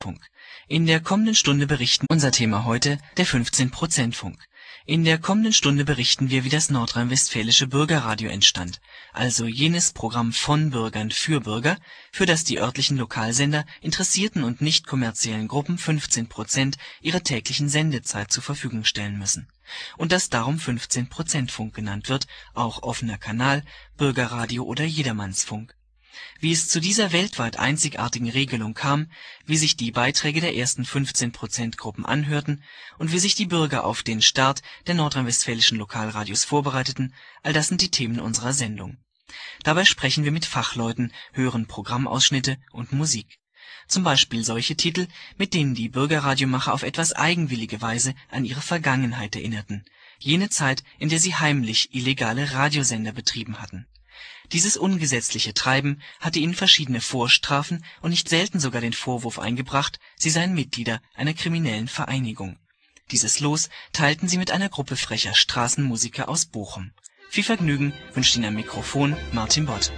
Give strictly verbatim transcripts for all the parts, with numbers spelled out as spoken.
In der kommenden Stunde berichten unser Thema heute der fünfzehn Prozent Funk. In der kommenden Stunde berichten wir, wie das nordrhein-westfälische Bürgerradio entstand, also jenes Programm von Bürgern für Bürger, für das die örtlichen Lokalsender interessierten und nicht kommerziellen Gruppen fünfzehn Prozent ihrer täglichen Sendezeit zur Verfügung stellen müssen und das darum fünfzehn Prozent Funk genannt wird, auch offener Kanal, Bürgerradio oder Jedermannsfunk. Wie es zu dieser weltweit einzigartigen Regelung kam, wie sich die Beiträge der ersten fünfzehn Prozent Gruppen anhörten und wie sich die Bürger auf den Start der nordrhein-westfälischen Lokalradios vorbereiteten, all das sind die Themen unserer Sendung. Dabei sprechen wir mit Fachleuten, hören Programmausschnitte und Musik. Zum Beispiel solche Titel, mit denen die Bürgerradiomacher auf etwas eigenwillige Weise an ihre Vergangenheit erinnerten, jene Zeit, in der sie heimlich illegale Radiosender betrieben hatten. Dieses ungesetzliche Treiben hatte ihnen verschiedene Vorstrafen und nicht selten sogar den Vorwurf eingebracht, sie seien Mitglieder einer kriminellen Vereinigung. Dieses Los teilten sie mit einer Gruppe frecher Straßenmusiker aus Bochum. Viel Vergnügen wünscht Ihnen am Mikrofon Martin Bott.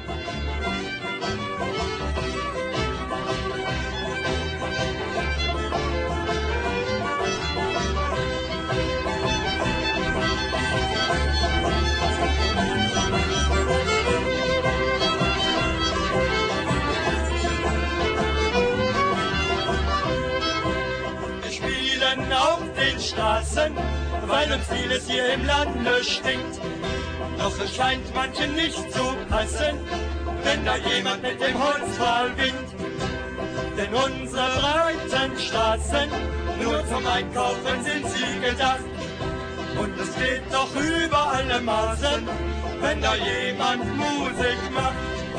Straßen, weil uns vieles hier im Lande stinkt. Doch es scheint manchen nicht zu passen, wenn da jemand mit dem Holzpfahl winkt. Denn unsere breiten Straßen, nur zum Einkaufen sind sie gedacht. Und es geht doch über alle Maßen, wenn da jemand Musik macht.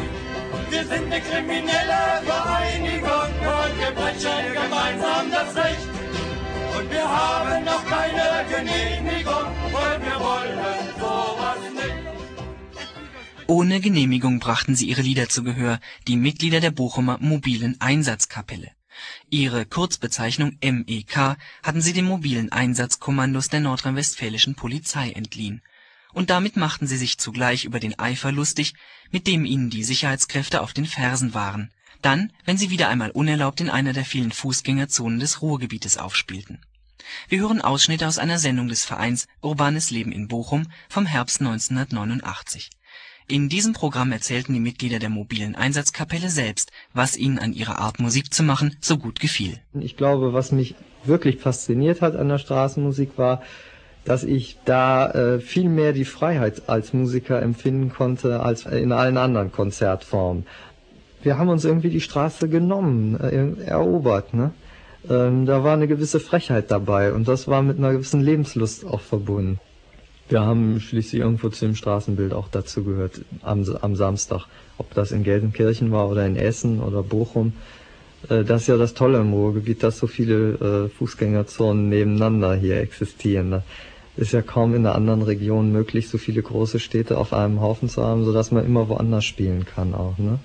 Wir sind eine kriminelle Vereinigung und wir brechen gemeinsam das Recht. Und wir haben noch keine Genehmigung und wir wollen sowas nicht. Ohne Genehmigung brachten sie ihre Lieder zu Gehör, die Mitglieder der Bochumer Mobilen Einsatzkapelle. Ihre Kurzbezeichnung M E K hatten sie den mobilen Einsatzkommandos der nordrhein-westfälischen Polizei entliehen. Und damit machten sie sich zugleich über den Eifer lustig, mit dem ihnen die Sicherheitskräfte auf den Fersen waren. Dann, wenn sie wieder einmal unerlaubt in einer der vielen Fußgängerzonen des Ruhrgebietes aufspielten. Wir hören Ausschnitte aus einer Sendung des Vereins Urbanes Leben in Bochum vom Herbst neunzehnhundertneunundachtzig. In diesem Programm erzählten die Mitglieder der mobilen Einsatzkapelle selbst, was ihnen an ihrer Art Musik zu machen so gut gefiel. Ich glaube, was mich wirklich fasziniert hat an der Straßenmusik war, dass ich da äh, viel mehr die Freiheit als Musiker empfinden konnte als in allen anderen Konzertformen. Wir haben uns irgendwie die Straße genommen, äh, erobert, ne? Ähm, da war eine gewisse Frechheit dabei und das war mit einer gewissen Lebenslust auch verbunden. Wir haben schließlich irgendwo zu dem Straßenbild auch dazu gehört, am, am Samstag, ob das in Gelsenkirchen war oder in Essen oder Bochum. Äh, das ist ja das Tolle im Ruhrgebiet, dass so viele äh, Fußgängerzonen nebeneinander hier existieren. Das ist ja kaum in einer anderen Region möglich, so viele große Städte auf einem Haufen zu haben, sodass man immer woanders spielen kann auch, ne?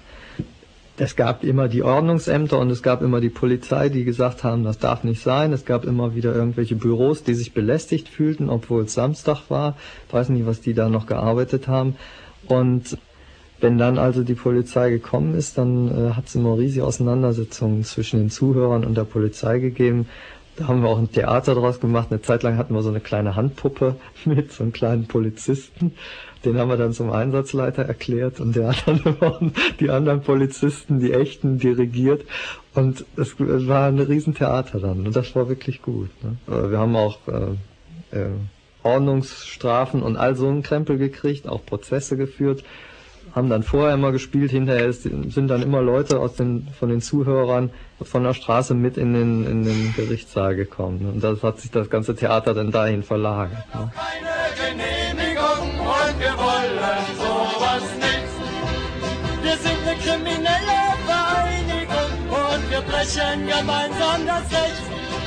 Es gab immer die Ordnungsämter und es gab immer die Polizei, die gesagt haben, das darf nicht sein. Es gab immer wieder irgendwelche Büros, die sich belästigt fühlten, obwohl es Samstag war. Ich weiß nicht, was die da noch gearbeitet haben. Und wenn dann also die Polizei gekommen ist, dann äh, hat es immer riesige Auseinandersetzungen zwischen den Zuhörern und der Polizei gegeben. Da haben wir auch ein Theater draus gemacht. Eine Zeit lang hatten wir so eine kleine Handpuppe mit, so einen kleinen Polizisten. Den haben wir dann zum Einsatzleiter erklärt und der hat dann immer die anderen Polizisten, die echten, dirigiert. Und es war ein Riesentheater dann und das war wirklich gut, ne? Wir haben auch äh, äh, Ordnungsstrafen und all so einen Krempel gekriegt, auch Prozesse geführt. Haben dann vorher immer gespielt, hinterher ist, sind dann immer Leute aus den, von den Zuhörern von der Straße mit in den, in den Gerichtssaal gekommen. Und das hat sich das ganze Theater dann dahin verlagert. Ne? Keine Genehmigung und wir wollen sowas nicht. Wir sind eine kriminelle Vereinigung und wir brechen gemeinsam das Recht.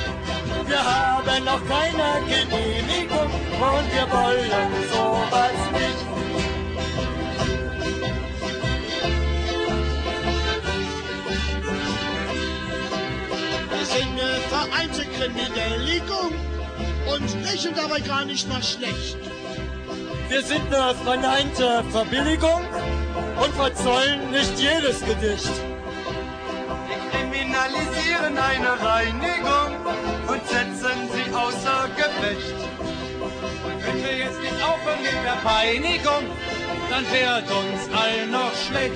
Wir haben noch keine Genehmigung und wir wollen sowas nicht. Eine vereinte Kriminalligung und riechen dabei gar nicht mal schlecht. Wir sind eine verneinte Verbilligung und verzollen nicht jedes Gedicht. kriminalisieren eine Reinigung und setzen sie außer Gefecht. Und wenn wir jetzt nicht aufhören mit der Peinigung, dann wird uns allen noch schlecht.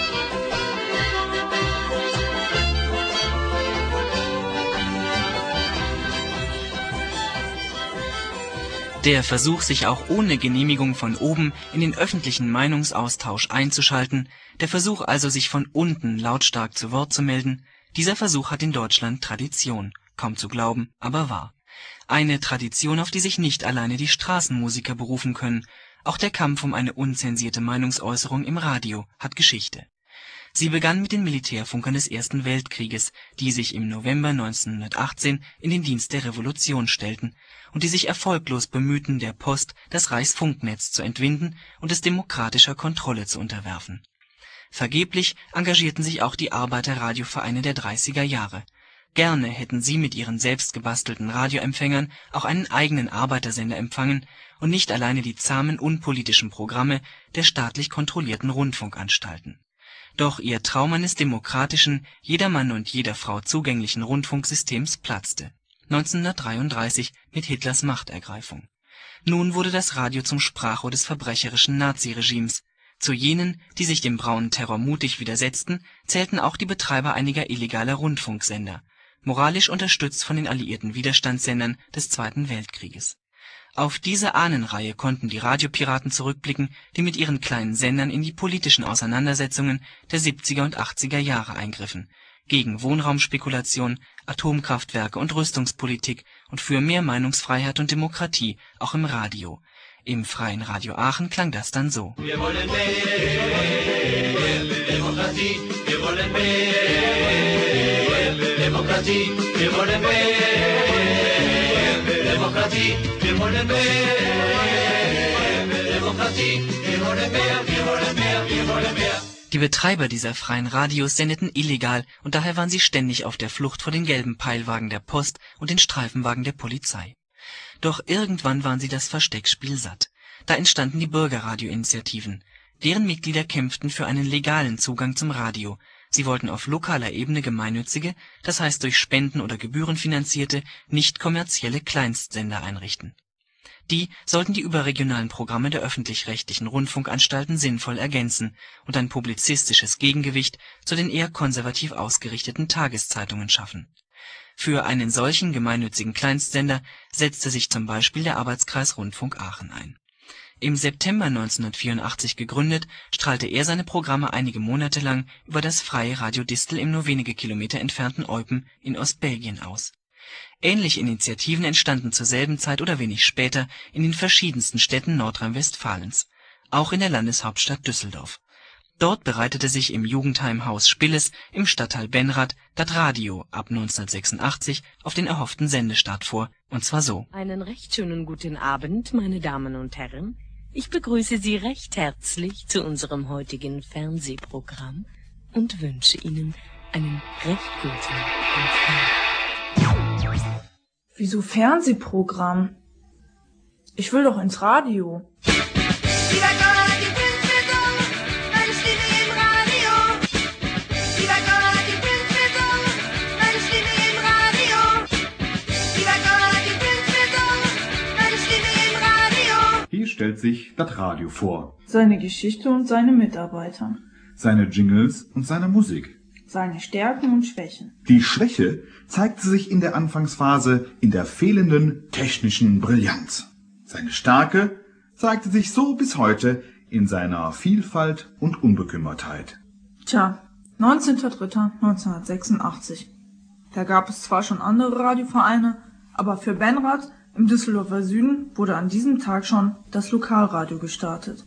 Der Versuch, sich auch ohne Genehmigung von oben in den öffentlichen Meinungsaustausch einzuschalten, der Versuch also, sich von unten lautstark zu Wort zu melden, dieser Versuch hat in Deutschland Tradition, kaum zu glauben, aber wahr. Eine Tradition, auf die sich nicht alleine die Straßenmusiker berufen können, auch der Kampf um eine unzensierte Meinungsäußerung im Radio hat Geschichte. Sie begann mit den Militärfunkern des Ersten Weltkrieges, die sich im November neunzehnhundertachtzehn in den Dienst der Revolution stellten und die sich erfolglos bemühten, der Post das Reichsfunknetz zu entwinden und es demokratischer Kontrolle zu unterwerfen. Vergeblich engagierten sich auch die Arbeiterradiovereine der dreißiger Jahre. Gerne hätten sie mit ihren selbst gebastelten Radioempfängern auch einen eigenen Arbeitersender empfangen und nicht alleine die zahmen unpolitischen Programme der staatlich kontrollierten Rundfunkanstalten. Doch ihr Traum eines demokratischen, jedermann und jeder Frau zugänglichen Rundfunksystems platzte neunzehnhundertdreiunddreißig mit Hitlers Machtergreifung. Nun wurde das Radio zum Sprachrohr des verbrecherischen Naziregimes. Zu jenen, die sich dem braunen Terror mutig widersetzten, zählten auch die Betreiber einiger illegaler Rundfunksender, moralisch unterstützt von den alliierten Widerstandssendern des Zweiten Weltkrieges. Auf diese Ahnenreihe konnten die Radiopiraten zurückblicken, die mit ihren kleinen Sendern in die politischen Auseinandersetzungen der siebziger und achtziger Jahre eingriffen, gegen Wohnraumspekulation, Atomkraftwerke und Rüstungspolitik und für mehr Meinungsfreiheit und Demokratie, auch im Radio. Im Freien Radio Aachen klang das dann so. Wir wollen mehr Demokratie, wir wollen mehr Demokratie, wir wollen mehr Demokratie, wir wollen mehr Demokratie, wir wollen mehr, wir wollen mehr, wir wollen mehr. Die Betreiber dieser freien Radios sendeten illegal und daher waren sie ständig auf der Flucht vor den gelben Peilwagen der Post und den Streifenwagen der Polizei. Doch irgendwann waren sie das Versteckspiel satt. Da entstanden die Bürgerradio-Initiativen. Deren Mitglieder kämpften für einen legalen Zugang zum Radio. Sie wollten auf lokaler Ebene gemeinnützige, das heißt durch Spenden oder Gebühren finanzierte, nicht kommerzielle Kleinstsender einrichten. Die sollten die überregionalen Programme der öffentlich-rechtlichen Rundfunkanstalten sinnvoll ergänzen und ein publizistisches Gegengewicht zu den eher konservativ ausgerichteten Tageszeitungen schaffen. Für einen solchen gemeinnützigen Kleinstsender setzte sich zum Beispiel der Arbeitskreis Rundfunk Aachen ein. Im September neunzehnhundertvierundachtzig gegründet, strahlte er seine Programme einige Monate lang über das freie Radio Distel im nur wenige Kilometer entfernten Eupen in Ostbelgien aus. Ähnliche Initiativen entstanden zur selben Zeit oder wenig später in den verschiedensten Städten Nordrhein-Westfalens, auch in der Landeshauptstadt Düsseldorf. Dort bereitete sich im Jugendheimhaus Spilles im Stadtteil Benrath das Radio ab neunzehnhundertsechsundachtzig auf den erhofften Sendestart vor, und zwar so. Einen recht schönen guten Abend, meine Damen und Herren. Ich begrüße Sie recht herzlich zu unserem heutigen Fernsehprogramm und wünsche Ihnen einen recht guten Empfang. Wieso Fernsehprogramm? Ich will doch ins Radio. Hier stellt sich das Radio vor. Seine Geschichte und seine Mitarbeiter. Seine Jingles und seine Musik. Seine Stärken und Schwächen. Die Schwäche zeigte sich in der Anfangsphase in der fehlenden technischen Brillanz. Seine Stärke zeigte sich so bis heute in seiner Vielfalt und Unbekümmertheit. Tja, neunzehnter dritter neunzehnhundertsechsundachtzig. Da gab es zwar schon andere Radiovereine, aber für Benrath im Düsseldorfer Süden wurde an diesem Tag schon das Lokalradio gestartet.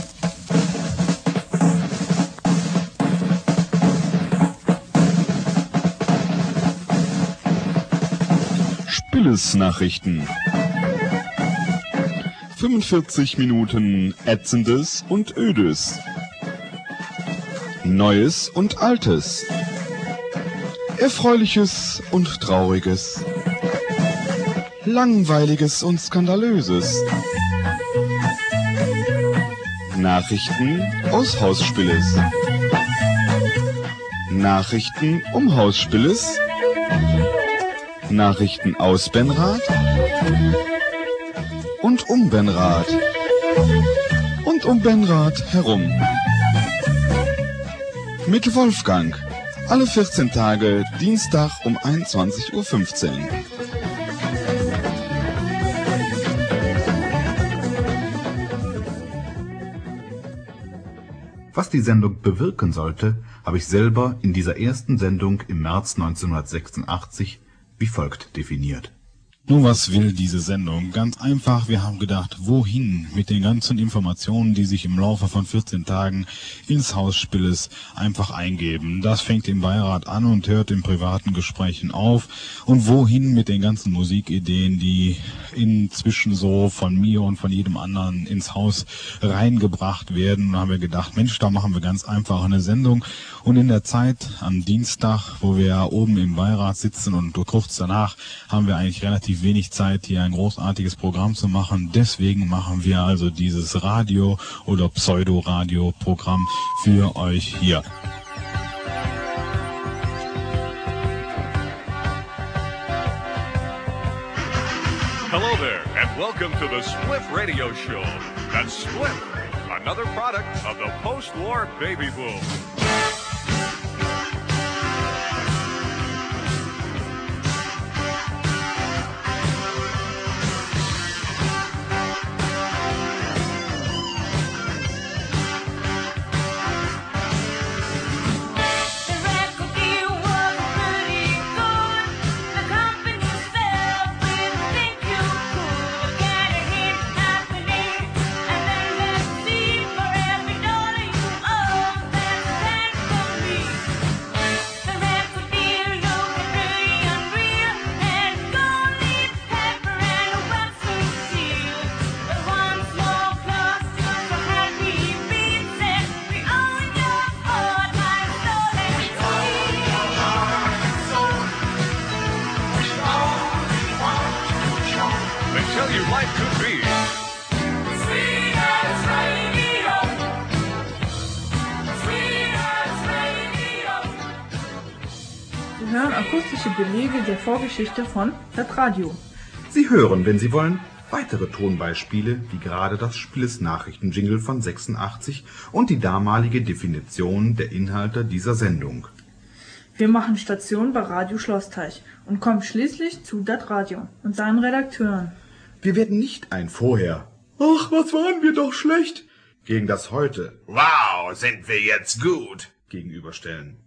Spilles Nachrichten. fünfundvierzig Minuten Ätzendes und Ödes. Neues und Altes. Erfreuliches und Trauriges. Langweiliges und Skandalöses. Nachrichten aus Haus Spilles. Nachrichten um Hausspilles, Nachrichten aus Benrath und um Benrath und um Benrath herum. Mit Wolfgang. Alle vierzehn Tage, Dienstag um einundzwanzig Uhr fünfzehn. Was die Sendung bewirken sollte, habe ich selber in dieser ersten Sendung im März neunzehnhundertsechsundachtzig wie folgt definiert. Nun, was will diese Sendung? Ganz einfach, wir haben gedacht, wohin mit den ganzen Informationen, die sich im Laufe von vierzehn Tagen ins Hausspilles einfach eingeben. Das fängt im Beirat an und hört in privaten Gesprächen auf. Und wohin mit den ganzen Musikideen, die inzwischen so von mir und von jedem anderen ins Haus reingebracht werden. Und da haben wir gedacht, Mensch, da machen wir ganz einfach eine Sendung. Und in der Zeit am Dienstag, wo wir oben im Beirat sitzen und kurz danach, haben wir eigentlich relativ wenig Zeit, hier ein großartiges Programm zu machen. Deswegen machen wir also dieses Radio- oder Pseudo-Radio-Programm für euch hier. Hello there, and welcome to the Spliff Radio Show. That's Spliff, another product of the post-war baby boom. Akustische Belege der Vorgeschichte von das Radio. Sie hören, wenn Sie wollen, weitere Tonbeispiele, wie gerade das Spilles Nachrichtenjingle von sechsundachtzig und die damalige Definition der Inhalte dieser Sendung. Wir machen Station bei Radio Schlossteich und kommen schließlich zu dat Radio und seinen Redakteuren. Wir werden nicht ein Vorher, ach, was waren wir doch schlecht, gegen das Heute, wow, sind wir jetzt gut, gegenüberstellen.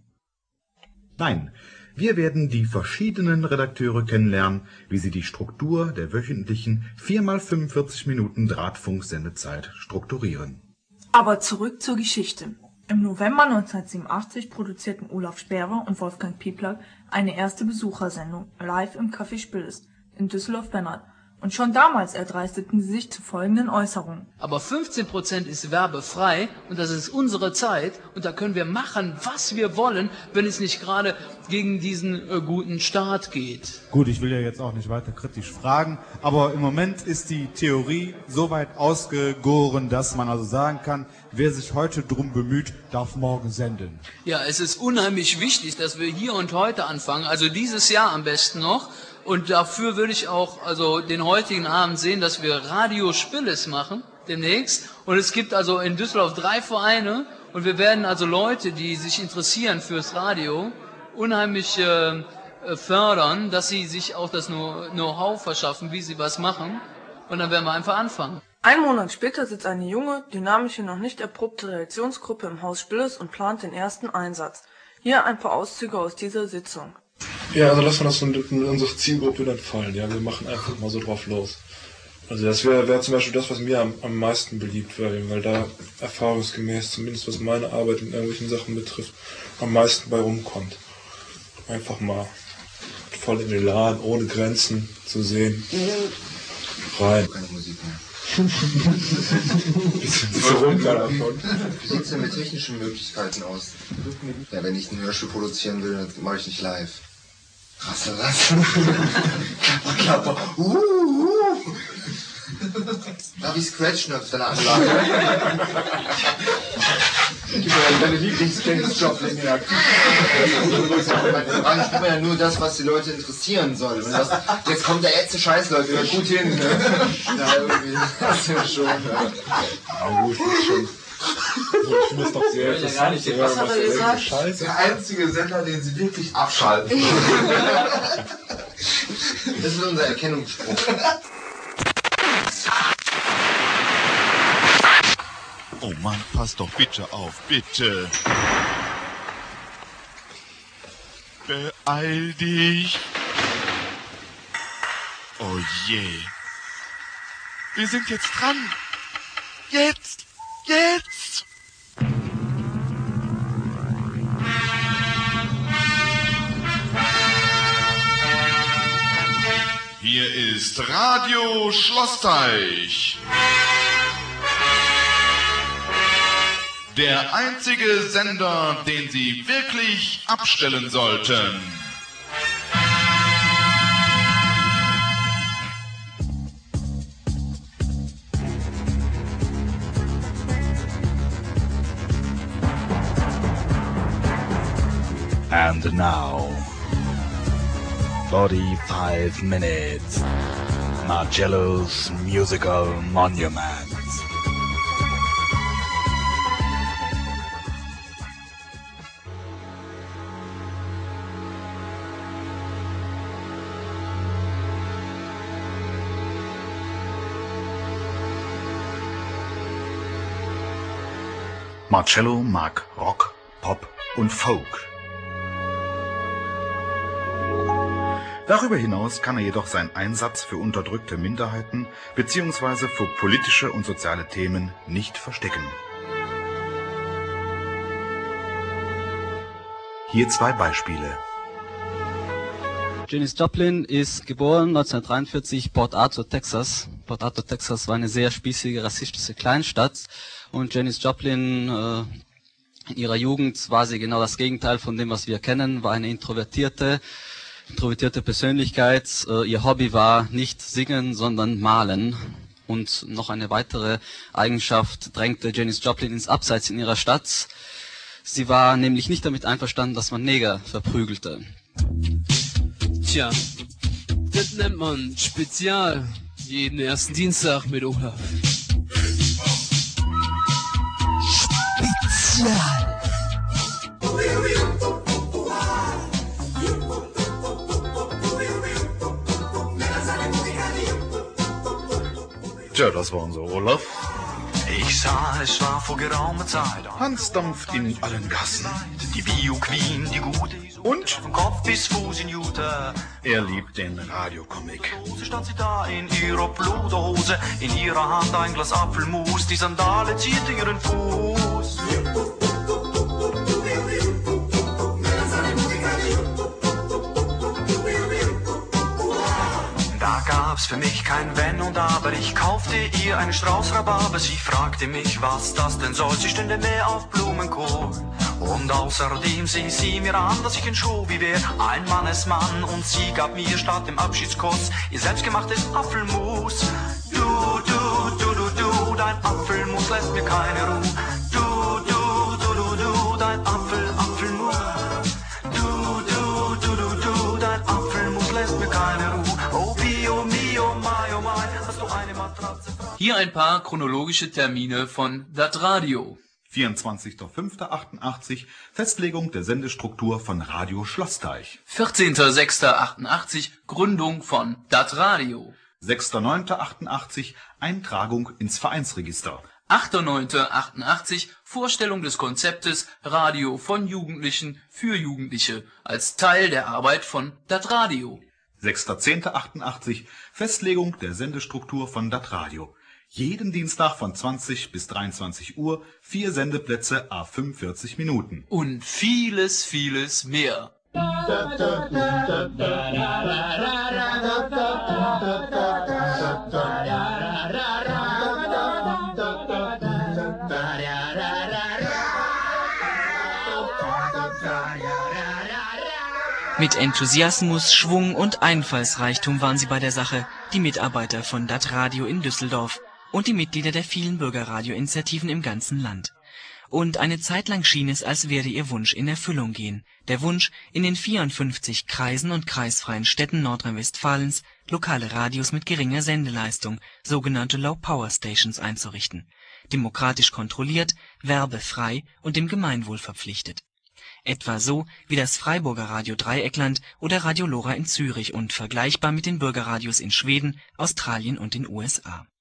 Nein, wir werden die verschiedenen Redakteure kennenlernen, wie sie die Struktur der wöchentlichen vier mal fünfundvierzig Minuten Drahtfunksendezeit strukturieren. Aber zurück zur Geschichte. Im November neunzehnhundertsiebenundachtzig produzierten Olaf Sperber und Wolfgang Pieplack eine erste Besuchersendung live im Café Spilles in Düsseldorf-Benrath. Und schon damals erdreisteten sie sich zu folgenden Äußerungen. Aber fünfzehn Prozent ist werbefrei und das ist unsere Zeit und da können wir machen, was wir wollen, wenn es nicht gerade gegen diesen äh, guten Start geht. Gut, ich will ja jetzt auch nicht weiter kritisch fragen, aber im Moment ist die Theorie so weit ausgegoren, dass man also sagen kann, wer sich heute drum bemüht, darf morgen senden. Ja, es ist unheimlich wichtig, dass wir hier und heute anfangen, also dieses Jahr am besten noch. Und dafür würde ich auch also den heutigen Abend sehen, dass wir Radio Spilles machen demnächst. Und es gibt also in Düsseldorf drei Vereine und wir werden also Leute, die sich interessieren fürs Radio, unheimlich äh, fördern, dass sie sich auch das Know-how verschaffen, wie sie was machen. Und dann werden wir einfach anfangen. Ein Monat später sitzt eine junge, dynamische, noch nicht erprobte Redaktionsgruppe im Haus Spilles und plant den ersten Einsatz. Hier ein paar Auszüge aus dieser Sitzung. Ja, also lassen wir das in unsere Zielgruppe dann fallen. Ja, wir machen einfach mal so drauf los. Also das wäre wär zum Beispiel das, was mir am, am meisten beliebt wäre, weil da erfahrungsgemäß, zumindest was meine Arbeit in irgendwelchen Sachen betrifft, am meisten bei rumkommt. Einfach mal voll in den Laden, ohne Grenzen zu sehen. Rein. Keine Musik mehr. bisschen bisschen runter davon. Wie sieht es denn mit technischen Möglichkeiten aus? Ja, wenn ich ein Hörspiel produzieren will, dann mache ich nicht live. Rasse, Rasse. Klapper, Klapper. Uh, uh. Darf ich scratchen auf deiner Anlage? Deine Lieblings-Janis Joplin, ja. Ich frage ja nur das, was die Leute interessieren soll. Und das, jetzt kommt der letzte Scheiß, Leute, hört gut hin. Ne? Ja, irgendwie, das ist ja schon. Ja. Aber gut, das ist schon. Ich muss doch sehr ja gar nicht. Was hat er gesagt? Scheiße. Der einzige Sender, den sie wirklich abschalten. Das ist unser Erkennungsspruch. Oh Mann, pass doch bitte auf, bitte. Beeil dich. Oh je. Wir sind jetzt dran. Jetzt, jetzt. Hier ist Radio Schlossteich. Der einzige Sender, den Sie wirklich abstellen sollten. And now, forty-five minutes, Marcello's Musical Monument. Marcello mag Rock, Pop und Folk. Darüber hinaus kann er jedoch seinen Einsatz für unterdrückte Minderheiten bzw. für politische und soziale Themen nicht verstecken. Hier zwei Beispiele. Janis Joplin ist geboren neunzehnhundertdreiundvierzig, Port Arthur, Texas. Port Arthur, Texas war eine sehr spießige, rassistische Kleinstadt. Und Janis Joplin, äh, in ihrer Jugend war sie genau das Gegenteil von dem, was wir kennen, war eine introvertierte, introvertierte Persönlichkeit. Äh, ihr Hobby war nicht singen, sondern malen. Und noch eine weitere Eigenschaft drängte Janis Joplin ins Abseits in ihrer Stadt. Sie war nämlich nicht damit einverstanden, dass man Neger verprügelte. Tja, das nennt man Spezial. Jeden ersten Dienstag mit Olaf. Spezial. Tja, das war unser Olaf. Ich sah, es war vor geraumer Zeit. Hans dampft in allen Gassen. Die Bio-Queen, die gute. Und? Von Kopf bis Fuß in Jute. Er liebt den Radiocomic. Stand sie da in ihrer Pluderhose, in ihrer Hand ein Glas Apfelmus. Die Sandale zierte ihren Fuß. Da gab's für mich kein Wenn und Aber. Ich kaufte ihr einen Strauß Rhabarber. Sie fragte mich, was das denn soll. Sie stünde mehr auf Blumenkohl. Und außerdem seh sie mir an, dass ich ein Schovi wär, ein Mannesmann. Und sie gab mir statt dem Abschiedskuss ihr selbstgemachtes Apfelmus. Du, du, du, du, du, dein Apfelmus lässt mir keine Ruhe. Du, du, du, du, du, dein Apfel, Apfelmus. Du, du, du, du, du, dein Apfelmus lässt mir keine Ruhe. Oh, Bio, Mio, Mai, oh, Mai, hast du eine Matratze frei? Hier ein paar chronologische Termine von Dat Radio. vierundzwanzigster fünfter achtundachtzig, Festlegung der Sendestruktur von Radio Schlossteich. vierzehnter sechster achtundachtzig, Gründung von Dat Radio. sechster neunter achtundachtzig, Eintragung ins Vereinsregister. achter neunter achtundachtzig, Vorstellung des Konzeptes Radio von Jugendlichen für Jugendliche als Teil der Arbeit von Dat Radio. sechster zehnter achtundachtzig, Festlegung der Sendestruktur von Dat Radio. Jeden Dienstag von zwanzig bis dreiundzwanzig Uhr, vier Sendeplätze à fünfundvierzig Minuten. Und vieles, vieles mehr. Mit Enthusiasmus, Schwung und Einfallsreichtum waren sie bei der Sache, die Mitarbeiter von Dat Radio in Düsseldorf und die Mitglieder der vielen Bürgerradioinitiativen im ganzen Land. Und eine Zeit lang schien es, als werde ihr Wunsch in Erfüllung gehen. Der Wunsch, in den vierundfünfzig Kreisen und kreisfreien Städten Nordrhein-Westfalens lokale Radios mit geringer Sendeleistung, sogenannte Low-Power-Stations, einzurichten. Demokratisch kontrolliert, werbefrei und dem Gemeinwohl verpflichtet. Etwa so wie das Freiburger Radio Dreieckland oder Radio Lora in Zürich und vergleichbar mit den Bürgerradios in Schweden, Australien und den U S A.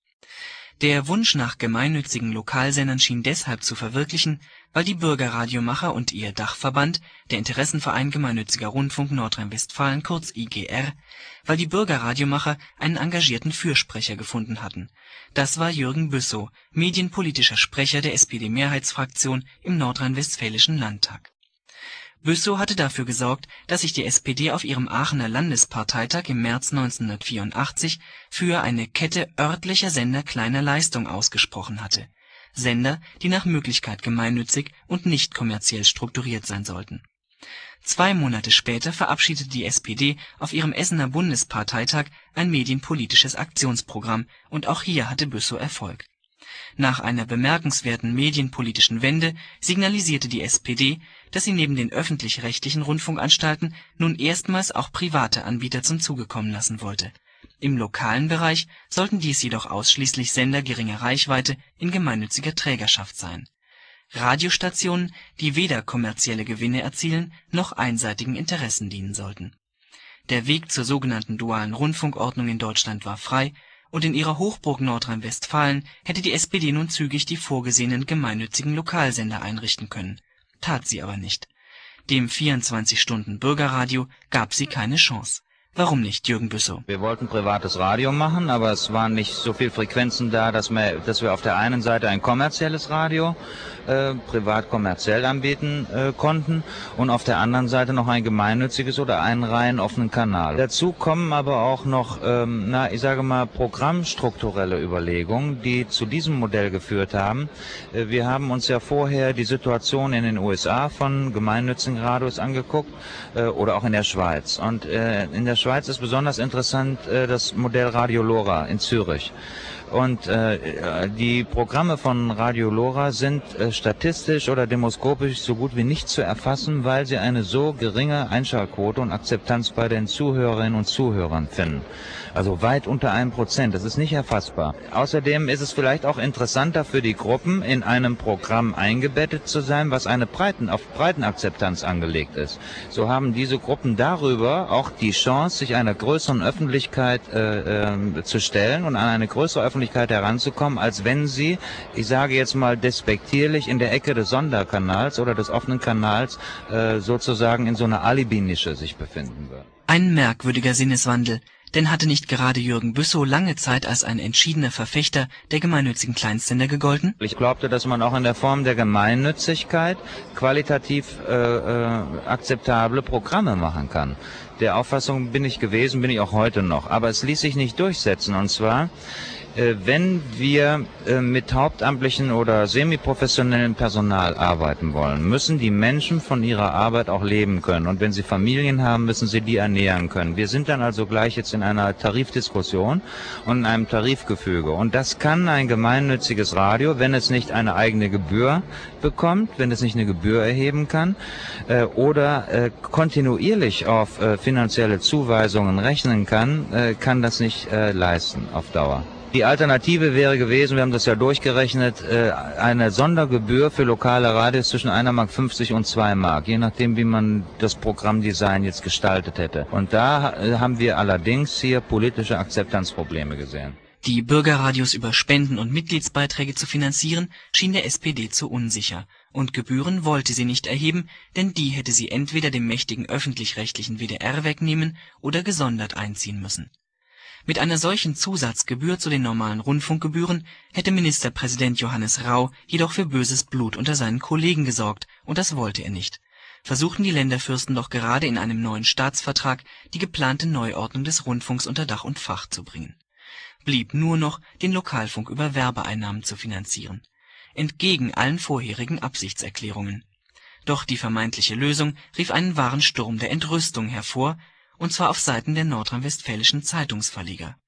Der Wunsch nach gemeinnützigen Lokalsendern schien deshalb zu verwirklichen, weil die Bürgerradiomacher und ihr Dachverband, der Interessenverein Gemeinnütziger Rundfunk Nordrhein-Westfalen kurz I G R, weil die Bürgerradiomacher einen engagierten Fürsprecher gefunden hatten. Das war Jürgen Büssow, medienpolitischer Sprecher der S P D-Mehrheitsfraktion im nordrhein-westfälischen Landtag. Büssow hatte dafür gesorgt, dass sich die S P D auf ihrem Aachener Landesparteitag im März neunzehnhundertvierundachtzig für eine Kette örtlicher Sender kleiner Leistung ausgesprochen hatte. Sender, die nach Möglichkeit gemeinnützig und nicht kommerziell strukturiert sein sollten. Zwei Monate später verabschiedete die S P D auf ihrem Essener Bundesparteitag ein medienpolitisches Aktionsprogramm, und auch hier hatte Büssow Erfolg. Nach einer bemerkenswerten medienpolitischen Wende signalisierte die S P D, dass sie neben den öffentlich-rechtlichen Rundfunkanstalten nun erstmals auch private Anbieter zum Zuge kommen lassen wollte. Im lokalen Bereich sollten dies jedoch ausschließlich Sender geringer Reichweite in gemeinnütziger Trägerschaft sein. Radiostationen, die weder kommerzielle Gewinne erzielen noch einseitigen Interessen dienen sollten. Der Weg zur sogenannten dualen Rundfunkordnung in Deutschland war frei, und in ihrer Hochburg Nordrhein-Westfalen hätte die S P D nun zügig die vorgesehenen gemeinnützigen Lokalsender einrichten können. Tat sie aber nicht. Dem vierundzwanzig-Stunden-Bürgerradio gab sie keine Chance. Warum nicht, Jürgen Büssow? Wir wollten privates Radio machen, aber es waren nicht so viele Frequenzen da, dass wir, dass wir auf der einen Seite ein kommerzielles Radio äh, privat kommerziell anbieten äh, konnten und auf der anderen Seite noch ein gemeinnütziges oder einen rein offenen Kanal. Dazu kommen aber auch noch, ähm, na, ich sage mal, programmstrukturelle Überlegungen, die zu diesem Modell geführt haben. Äh, wir haben uns ja vorher die Situation in den U S A von gemeinnützigen Radios angeguckt äh, oder auch in der Schweiz. Und äh, in der Schweiz ist besonders interessant äh, das Modell Radio Lora in Zürich. Und äh, die Programme von Radio Lora sind äh, statistisch oder demoskopisch so gut wie nicht zu erfassen, weil sie eine so geringe Einschaltquote und Akzeptanz bei den Zuhörerinnen und Zuhörern finden. Also weit unter einem Prozent, das ist nicht erfassbar. Außerdem ist es vielleicht auch interessanter für die Gruppen, in einem Programm eingebettet zu sein, was eine Breiten, auf Breitenakzeptanz angelegt ist. So haben diese Gruppen darüber auch die Chance, sich einer größeren Öffentlichkeit äh, äh, zu stellen und an eine größere Öffentlichkeit heranzukommen, als wenn sie, ich sage jetzt mal despektierlich, in der Ecke des Sonderkanals oder des offenen Kanals äh, sozusagen in so einer Alibi-Nische sich befinden würden. Ein merkwürdiger Sinneswandel. Denn hatte nicht gerade Jürgen Büssow lange Zeit als ein entschiedener Verfechter der gemeinnützigen Kleinstsender gegolten? Ich glaubte, dass man auch in der Form der Gemeinnützigkeit qualitativ äh, äh, akzeptable Programme machen kann. Der Auffassung bin ich gewesen, bin ich auch heute noch. Aber es ließ sich nicht durchsetzen. Und zwar, äh, wenn wir äh, mit hauptamtlichen oder semiprofessionellem Personal arbeiten wollen, müssen die Menschen von ihrer Arbeit auch leben können. Und wenn sie Familien haben, müssen sie die ernähren können. Wir sind dann also gleich jetzt in einer Tarifdiskussion und in einem Tarifgefüge. Und das kann ein gemeinnütziges Radio, wenn es nicht eine eigene Gebühr bekommt, wenn es nicht eine Gebühr erheben kann äh, oder äh, kontinuierlich auf äh, finanzielle Zuweisungen rechnen kann, äh, kann das nicht äh, leisten auf Dauer. Die Alternative wäre gewesen, wir haben das ja durchgerechnet, eine Sondergebühr für lokale Radios zwischen einer Mark fünfzig und zwei Mark, je nachdem, wie man das Programmdesign jetzt gestaltet hätte. Und da haben wir allerdings hier politische Akzeptanzprobleme gesehen. Die Bürgerradios über Spenden und Mitgliedsbeiträge zu finanzieren, schien der S P D zu unsicher. Und Gebühren wollte sie nicht erheben, denn die hätte sie entweder dem mächtigen öffentlich-rechtlichen W D R wegnehmen oder gesondert einziehen müssen. Mit einer solchen Zusatzgebühr zu den normalen Rundfunkgebühren hätte Ministerpräsident Johannes Rau jedoch für böses Blut unter seinen Kollegen gesorgt, und das wollte er nicht. Versuchten die Länderfürsten doch gerade in einem neuen Staatsvertrag die geplante Neuordnung des Rundfunks unter Dach und Fach zu bringen. Blieb nur noch, den Lokalfunk über Werbeeinnahmen zu finanzieren. Entgegen allen vorherigen Absichtserklärungen. Doch die vermeintliche Lösung rief einen wahren Sturm der Entrüstung hervor, und zwar auf Seiten der nordrhein-westfälischen Zeitungsverleger.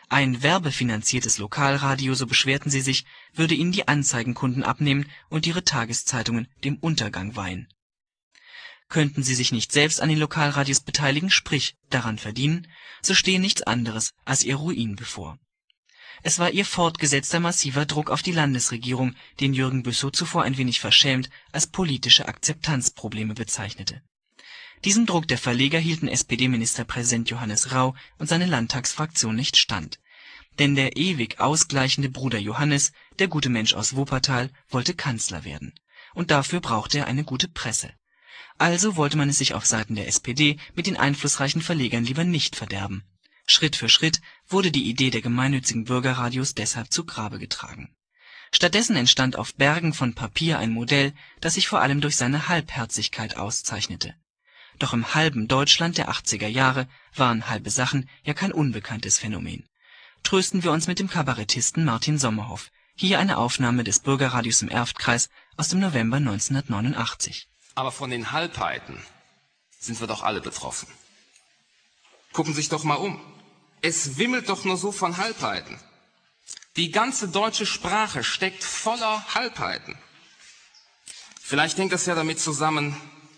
Ein werbefinanziertes Lokalradio, so beschwerten sie sich, würde ihnen die Anzeigenkunden abnehmen und ihre Tageszeitungen dem Untergang weihen. Könnten sie sich nicht selbst an den Lokalradios beteiligen, sprich daran verdienen, so stehe nichts anderes als ihr Ruin bevor. Es war ihr fortgesetzter massiver Druck auf die Landesregierung, den Jürgen Büssow zuvor ein wenig verschämt als politische Akzeptanzprobleme bezeichnete. Diesem Druck der Verleger hielten S P D-Ministerpräsident Johannes Rau und seine Landtagsfraktion nicht stand. Denn der ewig ausgleichende Bruder Johannes, der gute Mensch aus Wuppertal, wollte Kanzler werden. Und dafür brauchte er eine gute Presse. Also wollte man es sich auf Seiten der S P D mit den einflussreichen Verlegern lieber nicht verderben. Schritt für Schritt wurde die Idee der gemeinnützigen Bürgerradios deshalb zu Grabe getragen. Stattdessen entstand auf Bergen von Papier ein Modell, das sich vor allem durch seine Halbherzigkeit auszeichnete. Doch im halben Deutschland der achtziger Jahre waren halbe Sachen ja kein unbekanntes Phänomen. Trösten wir uns mit dem Kabarettisten Martin Sommerhoff. Hier eine Aufnahme des Bürgerradios im Erftkreis aus dem November neunzehnhundertneunundachtzig. Aber von den Halbheiten sind wir doch alle betroffen. Gucken Sie sich doch mal um. Es wimmelt doch nur so von Halbheiten. Die ganze deutsche Sprache steckt voller Halbheiten. Vielleicht hängt das ja damit zusammen,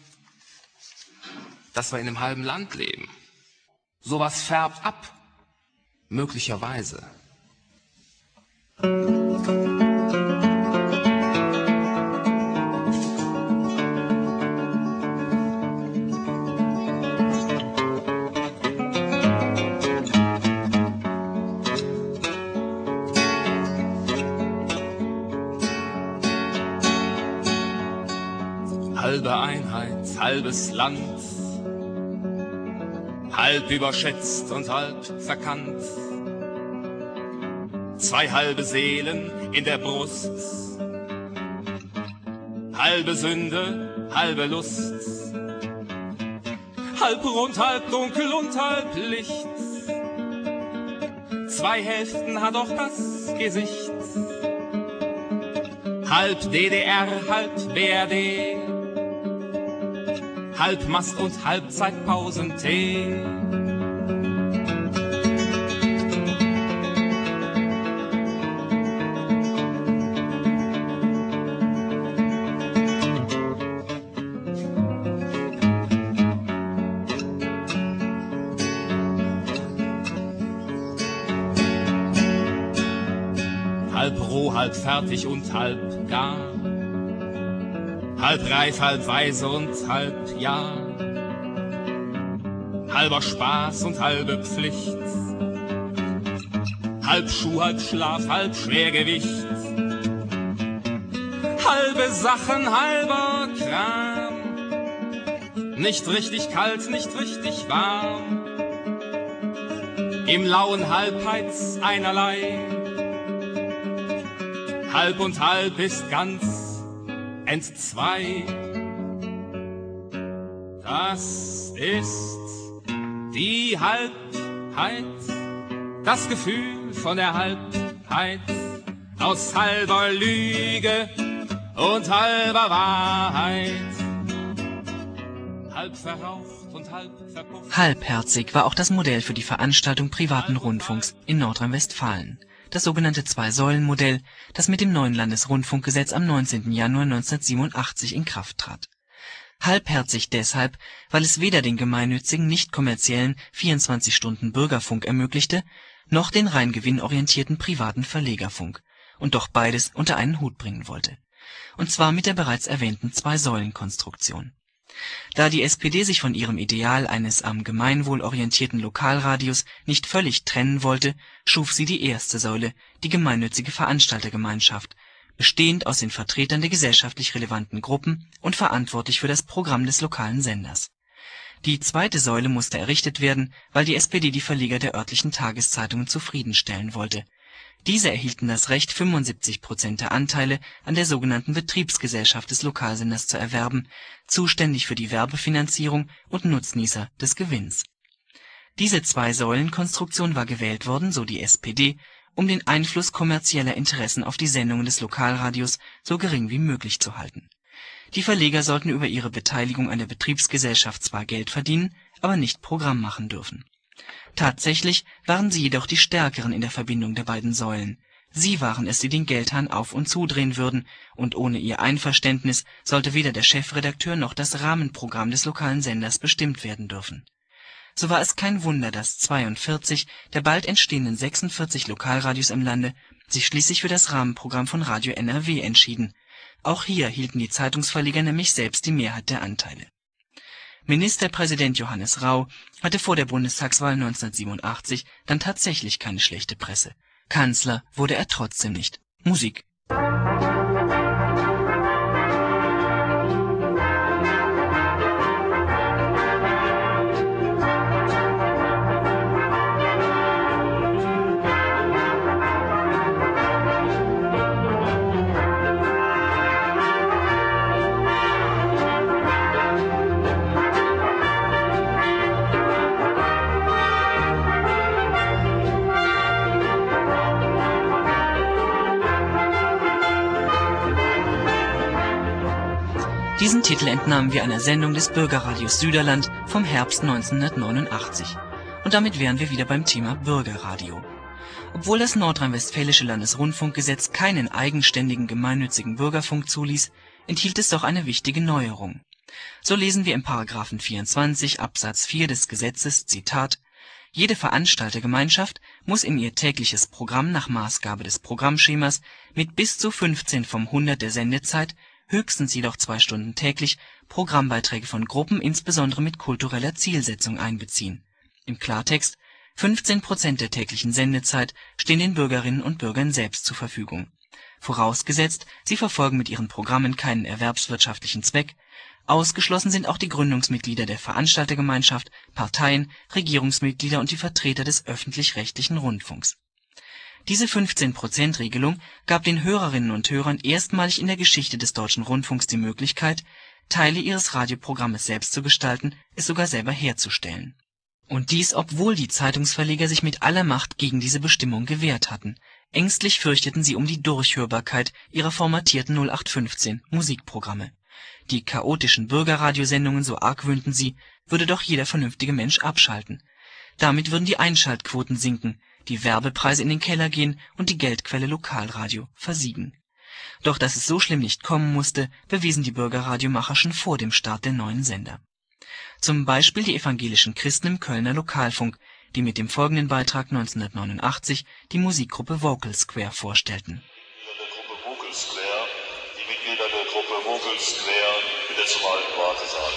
dass wir in einem halben Land leben. Sowas färbt ab. Möglicherweise. Halbe Einheit, halbes Land, halb überschätzt und halb verkannt. Zwei halbe Seelen in der Brust, halbe Sünde, halbe Lust, halb rund, halb dunkel und halb Licht. Zwei Hälften hat auch das Gesicht, halb D D R, halb B R D, halb Mast und Halbzeitpausentee. Halb roh, halb fertig und halb gar. Halb reif, halb weise und halb Jahr. Halber Spaß und halbe Pflicht. Halb Schuh, halb Schlaf, halb Schwergewicht. Halbe Sachen, halber Kram. Nicht richtig kalt, nicht richtig warm. Im lauen Halbheits einerlei. Halb und halb ist ganz entzwei. Das ist die Halbheit, das Gefühl von der Halbheit, aus halber Lüge und halber Wahrheit. Halb verraucht und halb verpufft. Halbherzig war auch das Modell für die Veranstaltung privaten Rundfunks in Nordrhein-Westfalen. Das sogenannte Zwei-Säulen-Modell, das mit dem neuen Landesrundfunkgesetz am neunzehnten Januar neunzehnhundertsiebenundachtzig in Kraft trat. Halbherzig deshalb, weil es weder den gemeinnützigen, nicht kommerziellen vierundzwanzig-Stunden-Bürgerfunk ermöglichte, noch den rein gewinnorientierten privaten Verlegerfunk, und doch beides unter einen Hut bringen wollte. Und zwar mit der bereits erwähnten Zwei-Säulen-Konstruktion. Da die S P D sich von ihrem Ideal eines am Gemeinwohl orientierten Lokalradios nicht völlig trennen wollte, schuf sie die erste Säule, die gemeinnützige Veranstaltergemeinschaft, bestehend aus den Vertretern der gesellschaftlich relevanten Gruppen und verantwortlich für das Programm des lokalen Senders. Die zweite Säule musste errichtet werden, weil die S P D die Verleger der örtlichen Tageszeitungen zufriedenstellen wollte. Diese erhielten das Recht, fünfundsiebzig Prozent der Anteile an der sogenannten Betriebsgesellschaft des Lokalsenders zu erwerben, zuständig für die Werbefinanzierung und Nutznießer des Gewinns. Diese Zwei-Säulen-Konstruktion war gewählt worden, so die S P D, um den Einfluss kommerzieller Interessen auf die Sendungen des Lokalradios so gering wie möglich zu halten. Die Verleger sollten über ihre Beteiligung an der Betriebsgesellschaft zwar Geld verdienen, aber nicht Programm machen dürfen. Tatsächlich waren sie jedoch die Stärkeren in der Verbindung der beiden Säulen. Sie waren es, die den Geldhahn auf- und zudrehen würden, und ohne ihr Einverständnis sollte weder der Chefredakteur noch das Rahmenprogramm des lokalen Senders bestimmt werden dürfen. So war es kein Wunder, dass zweiundvierzig der bald entstehenden sechsundvierzig Lokalradios im Lande sich schließlich für das Rahmenprogramm von Radio N R W entschieden. Auch hier hielten die Zeitungsverleger nämlich selbst die Mehrheit der Anteile. Ministerpräsident Johannes Rau hatte vor der Bundestagswahl neunzehnhundertsiebenundachtzig dann tatsächlich keine schlechte Presse. Kanzler wurde er trotzdem nicht. Musik. Diesen Titel entnahmen wir einer Sendung des Bürgerradios Süderland vom Herbst neunzehnhundertneunundachtzig. Und damit wären wir wieder beim Thema Bürgerradio. Obwohl das nordrhein-westfälische Landesrundfunkgesetz keinen eigenständigen gemeinnützigen Bürgerfunk zuließ, enthielt es doch eine wichtige Neuerung. So lesen wir im Paragraphen vierundzwanzig Absatz vier des Gesetzes, Zitat: Jede Veranstaltergemeinschaft muss in ihr tägliches Programm nach Maßgabe des Programmschemas mit bis zu fünfzehn vom hundert der Sendezeit, höchstens jedoch zwei Stunden täglich, Programmbeiträge von Gruppen insbesondere mit kultureller Zielsetzung einbeziehen. Im Klartext: fünfzehn Prozent der täglichen Sendezeit stehen den Bürgerinnen und Bürgern selbst zur Verfügung. Vorausgesetzt, sie verfolgen mit ihren Programmen keinen erwerbswirtschaftlichen Zweck. Ausgeschlossen sind auch die Gründungsmitglieder der Veranstaltergemeinschaft, Parteien, Regierungsmitglieder und die Vertreter des öffentlich-rechtlichen Rundfunks. Diese fünfzehn Prozent Regelung gab den Hörerinnen und Hörern erstmalig in der Geschichte des deutschen Rundfunks die Möglichkeit, Teile ihres Radioprogrammes selbst zu gestalten, es sogar selber herzustellen. Und dies, obwohl die Zeitungsverleger sich mit aller Macht gegen diese Bestimmung gewehrt hatten. Ängstlich fürchteten sie um die Durchhörbarkeit ihrer formatierten null acht fünfzehn Musikprogramme. Die chaotischen Bürgerradiosendungen, so argwöhnten sie, würde doch jeder vernünftige Mensch abschalten. Damit würden die Einschaltquoten sinken, die Werbepreise in den Keller gehen und die Geldquelle Lokalradio versiegen. Doch dass es so schlimm nicht kommen musste, bewiesen die Bürgerradiomacher schon vor dem Start der neuen Sender. Zum Beispiel die evangelischen Christen im Kölner Lokalfunk, die mit dem folgenden Beitrag neunzehnhundertneunundachtzig die Musikgruppe Vocal Square vorstellten. Vocal Square, die Mitglieder der Gruppe Vocal Square bitte zum alten Wartesaal.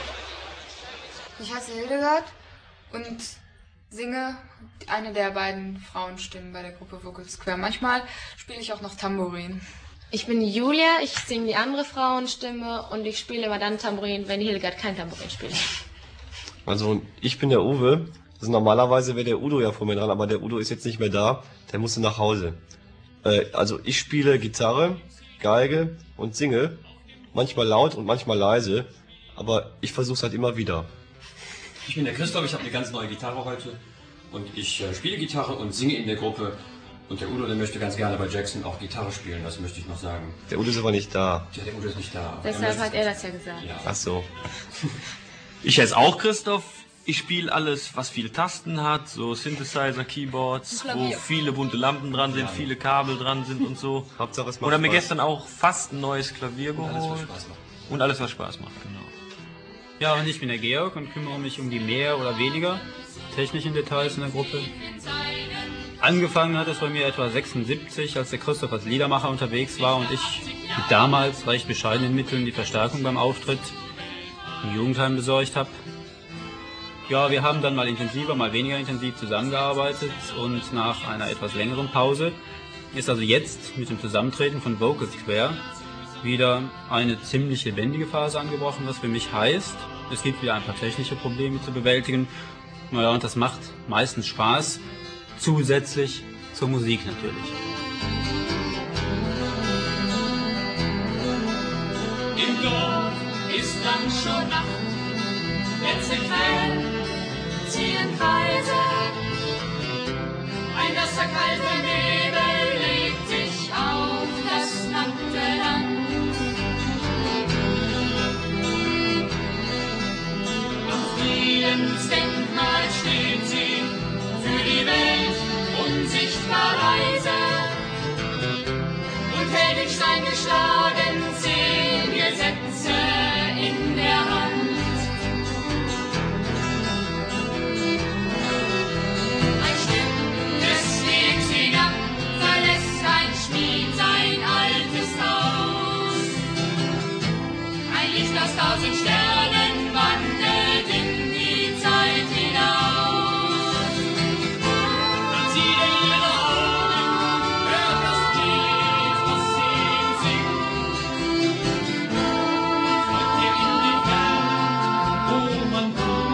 Ich heiße Hildegard und singe eine der beiden Frauenstimmen bei der Gruppe Vocal Square. Manchmal spiele ich auch noch Tambourin. Ich bin die Julia, ich singe die andere Frauenstimme und ich spiele immer dann Tambourin, wenn die Hildegard kein Tambourin spielt. Also ich bin der Uwe. Also normalerweise wäre der Udo ja vor mir dran, aber der Udo ist jetzt nicht mehr da. Der musste nach Hause. Äh, also ich spiele Gitarre, Geige und singe. Manchmal laut und manchmal leise. Aber ich versuche es halt immer wieder. Ich bin der Christoph, ich habe eine ganz neue Gitarre heute. Und ich äh, spiele Gitarre und singe in der Gruppe. Und der Udo, der möchte ganz gerne bei Jackson auch Gitarre spielen, das möchte ich noch sagen. Der Udo ist aber nicht da. Ja, der Udo ist nicht da. Deshalb hat er das ja gesagt. Ja. Ach so. Ich heiße auch Christoph. Ich spiele alles, was viele Tasten hat, so Synthesizer, Keyboards, wo viele bunte Lampen dran sind, viele Kabel dran sind und so. Hauptsache es macht Oder mir Spaß. gestern auch fast ein neues Klavier geholt. Und alles, was Spaß macht. Und alles, was Spaß macht, genau. Ja, und ich bin der Georg und kümmere mich um die mehr oder weniger technischen Details in der Gruppe. Angefangen hat es bei mir etwa sechsundsiebzig, als der Christoph als Liedermacher unterwegs war und ich mit damals recht bescheidenen Mitteln die Verstärkung beim Auftritt im Jugendheim besorgt habe. Ja, wir haben dann mal intensiver, mal weniger intensiv zusammengearbeitet und nach einer etwas längeren Pause ist also jetzt mit dem Zusammentreten von Vocal Square wieder eine ziemlich lebendige Phase angebrochen, was für mich heißt, es gibt wieder ein paar technische Probleme zu bewältigen. Naja, und das macht meistens Spaß, zusätzlich zur Musik natürlich. Im Dorf ist lang schon Nacht, letzte Krähen ziehen Kreise, ein nasser kalter Nebel legt sich auf das nackte Land. Am Friedensdenkmal steht sie durch Stein geschlagen, zehn Gesetze in der Hand. Ein Stück des Wegs hinab verlässt ein Schmied sein altes Haus. Ein Licht aus tausend Sternen wandelt in die Zeit hinaus. Man sieht in ihre Augen, hört das Lied, was sie singt. Folgt ihr in die Ferne, wo man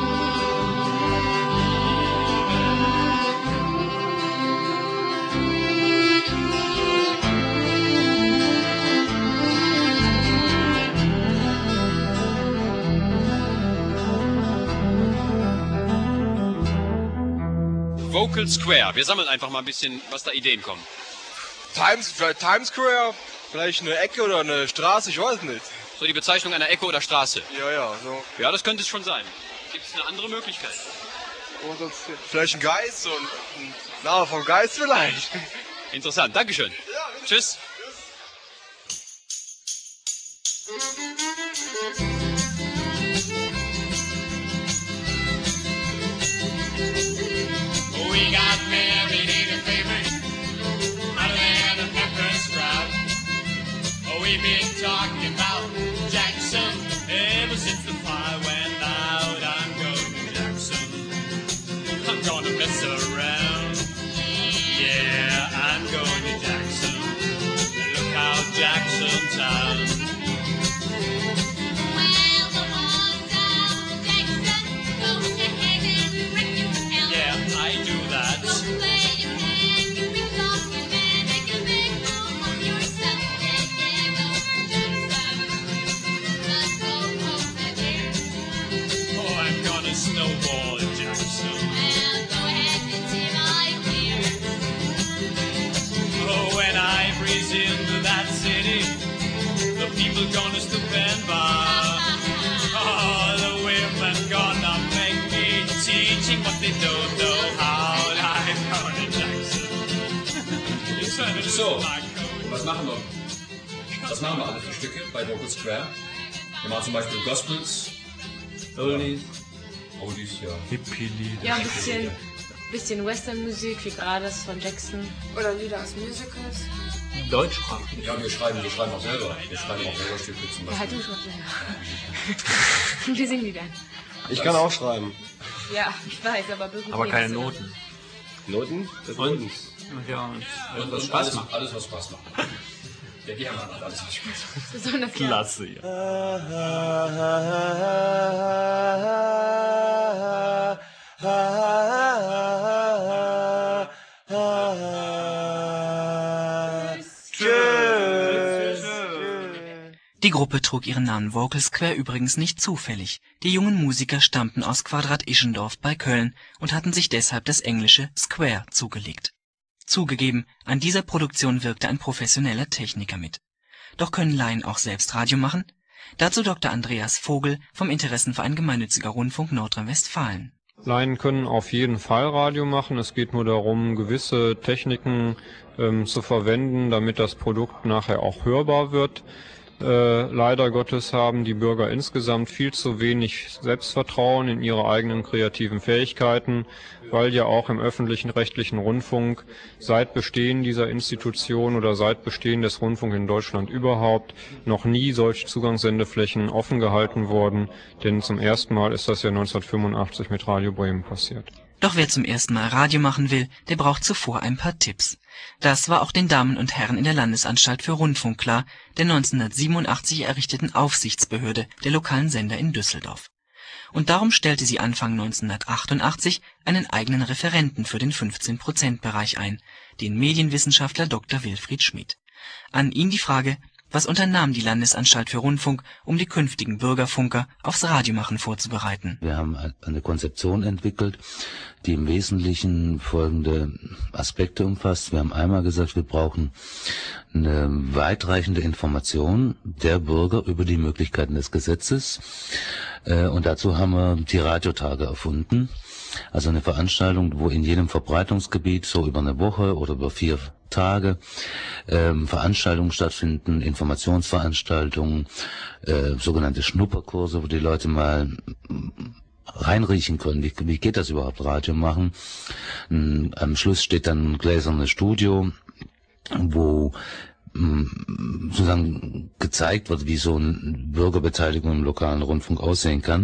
Vocal Square. Wir sammeln einfach mal ein bisschen, was da Ideen kommen. Times, vielleicht Times Square, vielleicht eine Ecke oder eine Straße, ich weiß nicht. So die Bezeichnung einer Ecke oder Straße? Ja, ja, so. Ja, das könnte es schon sein. Gibt es eine andere Möglichkeit? Und sonst vielleicht ein Geist, so ein, ein Name vom Geist vielleicht. Interessant, Dankeschön. Ja, tschüss. We got married in a favorite out there the pepper sprout. Oh, we've been talking about Jackson ever since the fire went out. I'm going to Jackson. I'm gonna mess around. Yeah, I'm going to Jackson. Look out, Jackson Town. Yeah, I do that. Oh, I'm gonna snowball in Jackson. Oh, when I breeze into that city, the people gonna stoop and bow. Oh, the women gonna make me teaching what they don't know how. I'm going to Jackson. So, was machen wir? Was machen wir alle für Stücke bei Vocal Square? Wir machen zum Beispiel Gospels, Oldies, Oldies, ja. Hippie-Lied. Ja, ein bisschen, bisschen Western-Musik, wie gerade das von Jackson. Oder Lieder aus Musicals. Deutschsprachig. Ja, wir schreiben, wir schreiben auch selber. Wir schreiben auch selber Stücke zum Ja, Beispiel. halt du schon selber. Wir singen die dann. Ich kann auch schreiben. Ja, ich weiß, aber beruflich. Aber keine Noten. Noten? Das Noten. Ja, und, und was Spaß macht. Alles, was Spaß macht. Ja, die haben halt alles, was Spaß macht. Besonders Klasse, ja. Die Gruppe trug ihren Namen Vocal Square übrigens nicht zufällig. Die jungen Musiker stammten aus Quadrat-Ischendorf bei Köln und hatten sich deshalb das englische Square zugelegt. Zugegeben, an dieser Produktion wirkte ein professioneller Techniker mit. Doch können Laien auch selbst Radio machen? Dazu Doktor Andreas Vogel vom Interessenverein Gemeinnütziger Rundfunk Nordrhein-Westfalen. Laien können auf jeden Fall Radio machen. Es geht nur darum, gewisse Techniken ähm, zu verwenden, damit das Produkt nachher auch hörbar wird. Äh, leider Gottes haben die Bürger insgesamt viel zu wenig Selbstvertrauen in ihre eigenen kreativen Fähigkeiten, weil ja auch im öffentlichen rechtlichen Rundfunk seit Bestehen dieser Institution oder seit Bestehen des Rundfunks in Deutschland überhaupt noch nie solche Zugangssendeflächen offen gehalten wurden, denn zum ersten Mal ist das ja neunzehnhundertfünfundachtzig mit Radio Bremen passiert. Doch wer zum ersten Mal Radio machen will, der braucht zuvor ein paar Tipps. Das war auch den Damen und Herren in der Landesanstalt für Rundfunk klar, der neunzehnhundertsiebenundachtzig errichteten Aufsichtsbehörde der lokalen Sender in Düsseldorf. Und darum stellte sie Anfang neunzehnhundertachtundachtzig einen eigenen Referenten für den fünfzehn Prozent Bereich ein, den Medienwissenschaftler Doktor Wilfried Schmid. An ihn die Frage: Was unternahm die Landesanstalt für Rundfunk, um die künftigen Bürgerfunker aufs Radiomachen vorzubereiten? Wir haben eine Konzeption entwickelt, die im Wesentlichen folgende Aspekte umfasst. Wir haben einmal gesagt, wir brauchen eine weitreichende Information der Bürger über die Möglichkeiten des Gesetzes. Und dazu haben wir die Radiotage erfunden. Also eine Veranstaltung, wo in jedem Verbreitungsgebiet so über eine Woche oder über vier Tage ähm, Veranstaltungen stattfinden, Informationsveranstaltungen, äh, sogenannte Schnupperkurse, wo die Leute mal reinriechen können, wie, wie geht das überhaupt, Radio machen. Ähm, am Schluss steht dann ein gläsernes Studio, wo sozusagen gezeigt wird, wie so eine Bürgerbeteiligung im lokalen Rundfunk aussehen kann.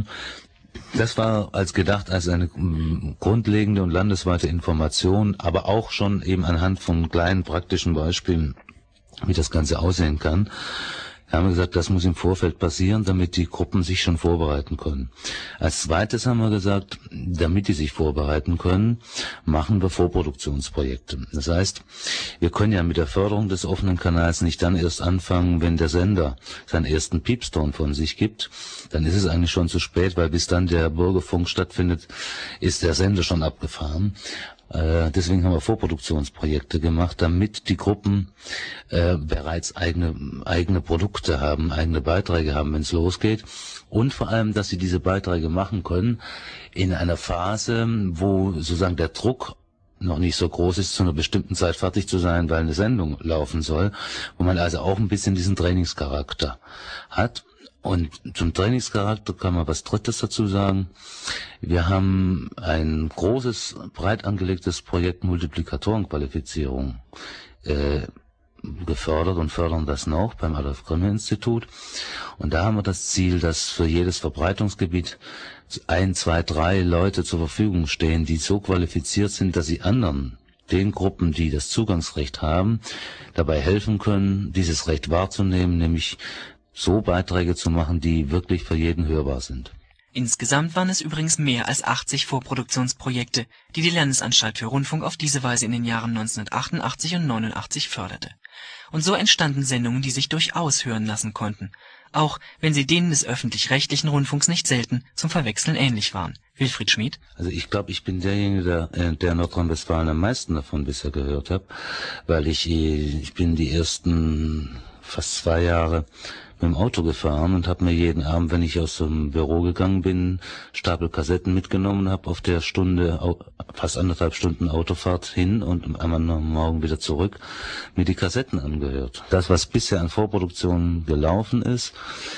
Das war als gedacht als eine grundlegende und landesweite Information, aber auch schon eben anhand von kleinen praktischen Beispielen, wie das Ganze aussehen kann. Da haben wir gesagt, das muss im Vorfeld passieren, damit die Gruppen sich schon vorbereiten können. Als zweites haben wir gesagt, damit die sich vorbereiten können, machen wir Vorproduktionsprojekte. Das heißt, wir können ja mit der Förderung des offenen Kanals nicht dann erst anfangen, wenn der Sender seinen ersten Piepston von sich gibt. Dann ist es eigentlich schon zu spät, weil bis dann der Bürgerfunk stattfindet, ist der Sender schon abgefahren. Äh, deswegen haben wir Vorproduktionsprojekte gemacht, damit die Gruppen äh, bereits eigene eigene Produkte haben, eigene Beiträge haben, wenn es losgeht. Und vor allem, dass sie diese Beiträge machen können in einer Phase, wo sozusagen der Druck noch nicht so groß ist, zu einer bestimmten Zeit fertig zu sein, weil eine Sendung laufen soll, wo man also auch ein bisschen diesen Trainingscharakter hat. Und zum Trainingscharakter kann man was Drittes dazu sagen. Wir haben ein großes, breit angelegtes Projekt Multiplikatorenqualifizierung äh, gefördert und fördern das noch beim Adolf-Grimme-Institut. Und da haben wir das Ziel, dass für jedes Verbreitungsgebiet ein, zwei, drei Leute zur Verfügung stehen, die so qualifiziert sind, dass sie anderen, den Gruppen, die das Zugangsrecht haben, dabei helfen können, dieses Recht wahrzunehmen, nämlich so Beiträge zu machen, die wirklich für jeden hörbar sind. Insgesamt waren es übrigens mehr als achtzig Vorproduktionsprojekte, die die Landesanstalt für Rundfunk auf diese Weise in den Jahren neunzehnhundertachtundachtzig und neunundachtzig förderte. Und so entstanden Sendungen, die sich durchaus hören lassen konnten, auch wenn sie denen des öffentlich-rechtlichen Rundfunks nicht selten zum Verwechseln ähnlich waren. Wilfried Schmid? Also ich glaube, ich bin derjenige, der, der Nordrhein-Westfalen am meisten davon bisher gehört habe, weil ich, ich bin die ersten fast zwei Jahre mit dem Auto gefahren und habe mir jeden Abend, wenn ich aus dem Büro gegangen bin, Stapel Kassetten mitgenommen, habe auf der Stunde, fast anderthalb Stunden Autofahrt hin und am anderen Morgen wieder zurück, mir die Kassetten angehört. Das, was bisher an Vorproduktionen gelaufen ist,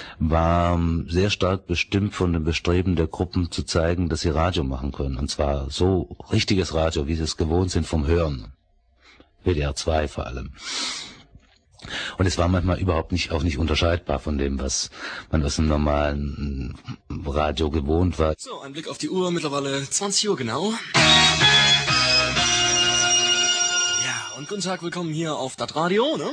war sehr stark bestimmt von dem Bestreben der Gruppen zu zeigen, dass sie Radio machen können. Und zwar so richtiges Radio, wie sie es gewohnt sind vom Hören. W D R zwei vor allem. Und es war manchmal überhaupt nicht, auch nicht unterscheidbar von dem, was man aus einem normalen Radio gewohnt war. So, ein Blick auf die Uhr, mittlerweile zwanzig Uhr genau. Ja, und guten Tag, willkommen hier auf Dat Radio, ne?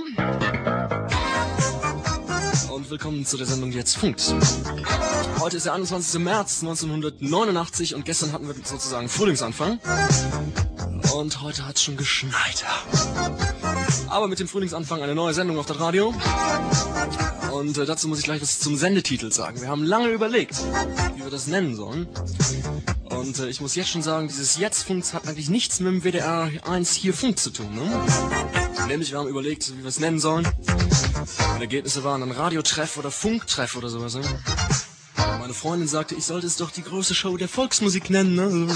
Und willkommen zu der Sendung, die jetzt funkt. Heute ist der einundzwanzigster März neunzehnhundertneunundachtzig und gestern hatten wir sozusagen Frühlingsanfang. Und heute hat es schon geschneit. Aber mit dem Frühlingsanfang eine neue Sendung auf das Radio. Und äh, dazu muss ich gleich was zum Sendetitel sagen. Wir haben lange überlegt, wie wir das nennen sollen. Und äh, ich muss jetzt schon sagen, dieses Jetzt-Funks hat eigentlich nichts mit dem W D R eins hier Funk zu tun. Ne? Nämlich wir haben überlegt, wie wir es nennen sollen. Und Ergebnisse waren dann Radiotreff oder Funktreff oder sowas. Ne? Meine Freundin sagte, ich sollte es doch die große Show der Volksmusik nennen. Ne?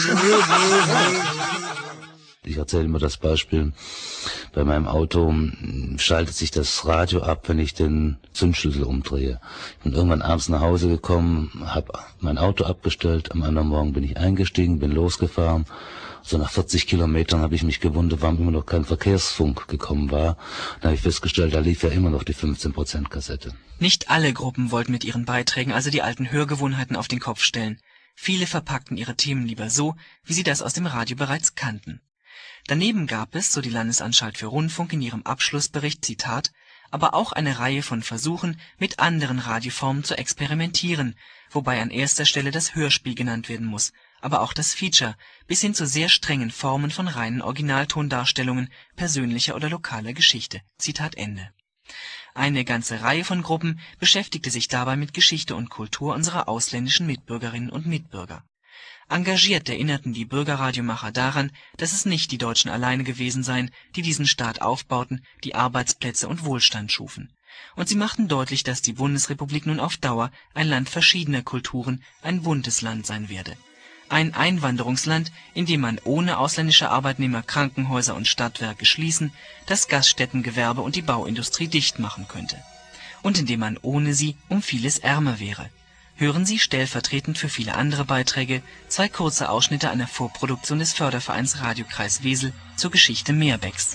Ich erzähle immer das Beispiel, bei meinem Auto schaltet sich das Radio ab, wenn ich den Zündschlüssel umdrehe. Ich bin irgendwann abends nach Hause gekommen, habe mein Auto abgestellt, am anderen Morgen bin ich eingestiegen, bin losgefahren. So nach vierzig Kilometern habe ich mich gewundert, warum immer noch kein Verkehrsfunk gekommen war. Dann habe ich festgestellt, da lief ja immer noch die fünfzehn Prozent Kassette. Nicht alle Gruppen wollten mit ihren Beiträgen also die alten Hörgewohnheiten auf den Kopf stellen. Viele verpackten ihre Themen lieber so, wie sie das aus dem Radio bereits kannten. Daneben gab es, so die Landesanstalt für Rundfunk in ihrem Abschlussbericht, Zitat, aber auch eine Reihe von Versuchen, mit anderen Radioformen zu experimentieren, wobei an erster Stelle das Hörspiel genannt werden muss, aber auch das Feature, bis hin zu sehr strengen Formen von reinen Originaltondarstellungen persönlicher oder lokaler Geschichte. Zitat Ende. Eine ganze Reihe von Gruppen beschäftigte sich dabei mit Geschichte und Kultur unserer ausländischen Mitbürgerinnen und Mitbürger. Engagiert erinnerten die Bürgerradiomacher daran, dass es nicht die Deutschen alleine gewesen seien, die diesen Staat aufbauten, die Arbeitsplätze und Wohlstand schufen. Und sie machten deutlich, dass die Bundesrepublik nun auf Dauer ein Land verschiedener Kulturen, ein buntes Land sein werde. ein Einwanderungsland, in dem man ohne ausländische Arbeitnehmer Krankenhäuser und Stadtwerke schließen, das Gaststättengewerbe und die Bauindustrie dicht machen könnte. Und in dem man ohne sie um vieles ärmer wäre. Hören Sie stellvertretend für viele andere Beiträge zwei kurze Ausschnitte einer Vorproduktion des Fördervereins Radiokreis Wesel zur Geschichte Meerbecks.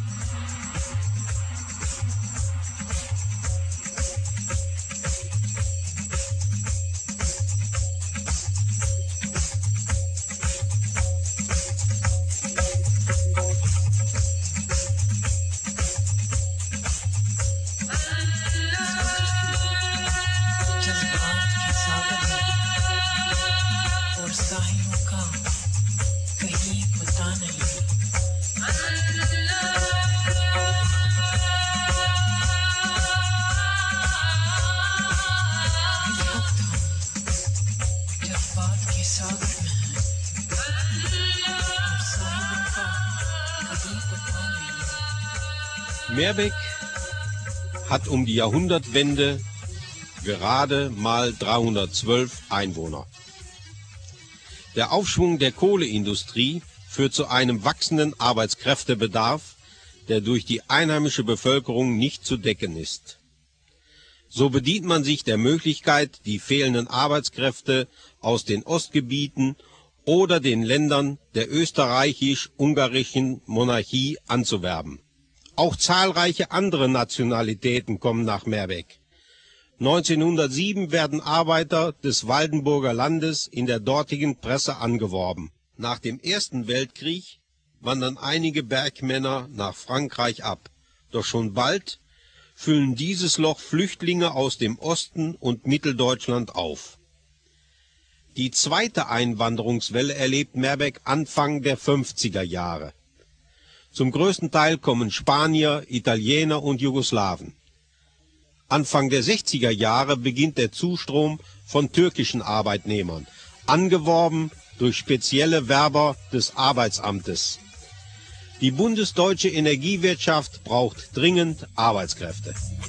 Meerbeck hat um die Jahrhundertwende gerade mal dreihundertzwölf Einwohner. Der Aufschwung der Kohleindustrie führt zu einem wachsenden Arbeitskräftebedarf, der durch die einheimische Bevölkerung nicht zu decken ist. So bedient man sich der Möglichkeit, die fehlenden Arbeitskräfte aus den Ostgebieten oder den Ländern der österreichisch-ungarischen Monarchie anzuwerben. Auch zahlreiche andere Nationalitäten kommen nach Meerbeck. neunzehnhundertsieben werden Arbeiter des Waldenburger Landes in der dortigen Presse angeworben. Nach dem Ersten Weltkrieg wandern einige Bergmänner nach Frankreich ab. Doch schon bald füllen dieses Loch Flüchtlinge aus dem Osten und Mitteldeutschland auf. Die zweite Einwanderungswelle erlebt Meerbeck Anfang der fünfziger Jahre. Zum größten Teil kommen Spanier, Italiener und Jugoslawen. Anfang der sechziger Jahre beginnt der Zustrom von türkischen Arbeitnehmern, angeworben durch spezielle Werber des Arbeitsamtes. Die bundesdeutsche Energiewirtschaft braucht dringend Arbeitskräfte.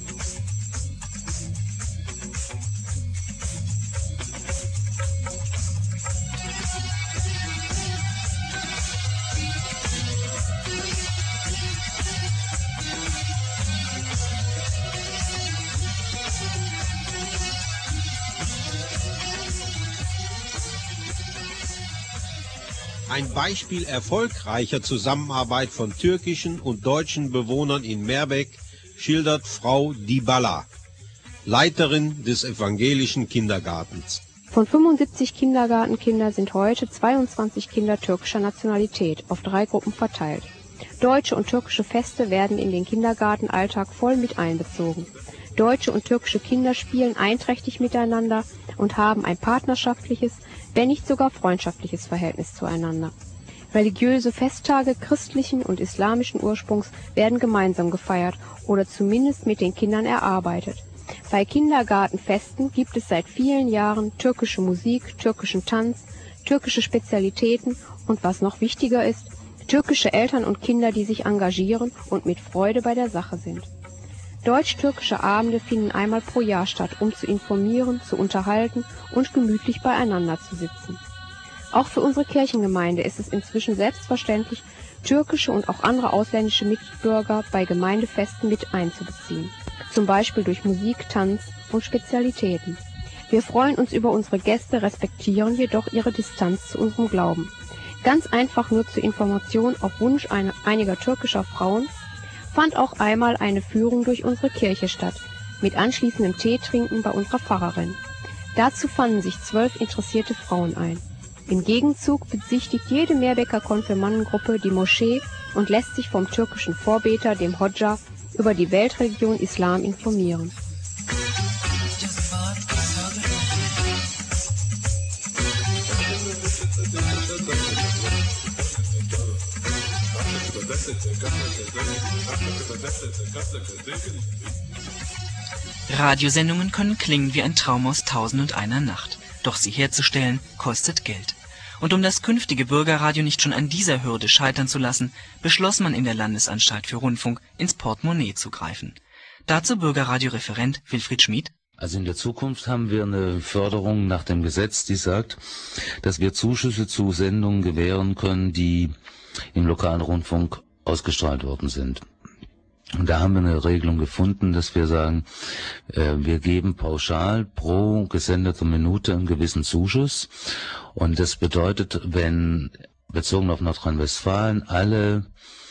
Ein Beispiel erfolgreicher Zusammenarbeit von türkischen und deutschen Bewohnern in Meerbeck schildert Frau Dibala, Leiterin des evangelischen Kindergartens. Von fünfundsiebzig Kindergartenkinder sind heute zweiundzwanzig Kinder türkischer Nationalität auf drei Gruppen verteilt. Deutsche und türkische Feste werden in den Kindergartenalltag voll mit einbezogen. Deutsche und türkische Kinder spielen einträchtig miteinander und haben ein partnerschaftliches, wenn nicht sogar freundschaftliches Verhältnis zueinander. Religiöse Festtage christlichen und islamischen Ursprungs werden gemeinsam gefeiert oder zumindest mit den Kindern erarbeitet. Bei Kindergartenfesten gibt es seit vielen Jahren türkische Musik, türkischen Tanz, türkische Spezialitäten und was noch wichtiger ist, türkische Eltern und Kinder, die sich engagieren und mit Freude bei der Sache sind. Deutsch-türkische Abende finden einmal pro Jahr statt, um zu informieren, zu unterhalten und gemütlich beieinander zu sitzen. Auch für unsere Kirchengemeinde ist es inzwischen selbstverständlich, türkische und auch andere ausländische Mitbürger bei Gemeindefesten mit einzubeziehen, zum Beispiel durch Musik, Tanz und Spezialitäten. Wir freuen uns über unsere Gäste, respektieren jedoch ihre Distanz zu unserem Glauben. Ganz einfach nur zur Information auf Wunsch einer, einiger türkischer Frauen fand auch einmal eine Führung durch unsere Kirche statt, mit anschließendem Teetrinken bei unserer Pfarrerin. Dazu fanden sich zwölf interessierte Frauen ein. Im Gegenzug besichtigt jede Meerbecker Konfirmandengruppe die Moschee und lässt sich vom türkischen Vorbeter, dem Hodja, über die Weltreligion Islam informieren. Radiosendungen können klingen wie ein Traum aus Tausend und einer Nacht. Doch sie herzustellen, kostet Geld. Und um das künftige Bürgerradio nicht schon an dieser Hürde scheitern zu lassen, beschloss man in der Landesanstalt für Rundfunk, ins Portemonnaie zu greifen. Dazu Bürgerradio-Referent Wilfried Schmid: Also in der Zukunft haben wir eine Förderung nach dem Gesetz, die sagt, dass wir Zuschüsse zu Sendungen gewähren können, die im lokalen Rundfunk ausgestrahlt worden sind. Und da haben wir eine Regelung gefunden, dass wir sagen, äh, wir geben pauschal pro gesendete Minute einen gewissen Zuschuss. Und das bedeutet, wenn bezogen auf Nordrhein-Westfalen alle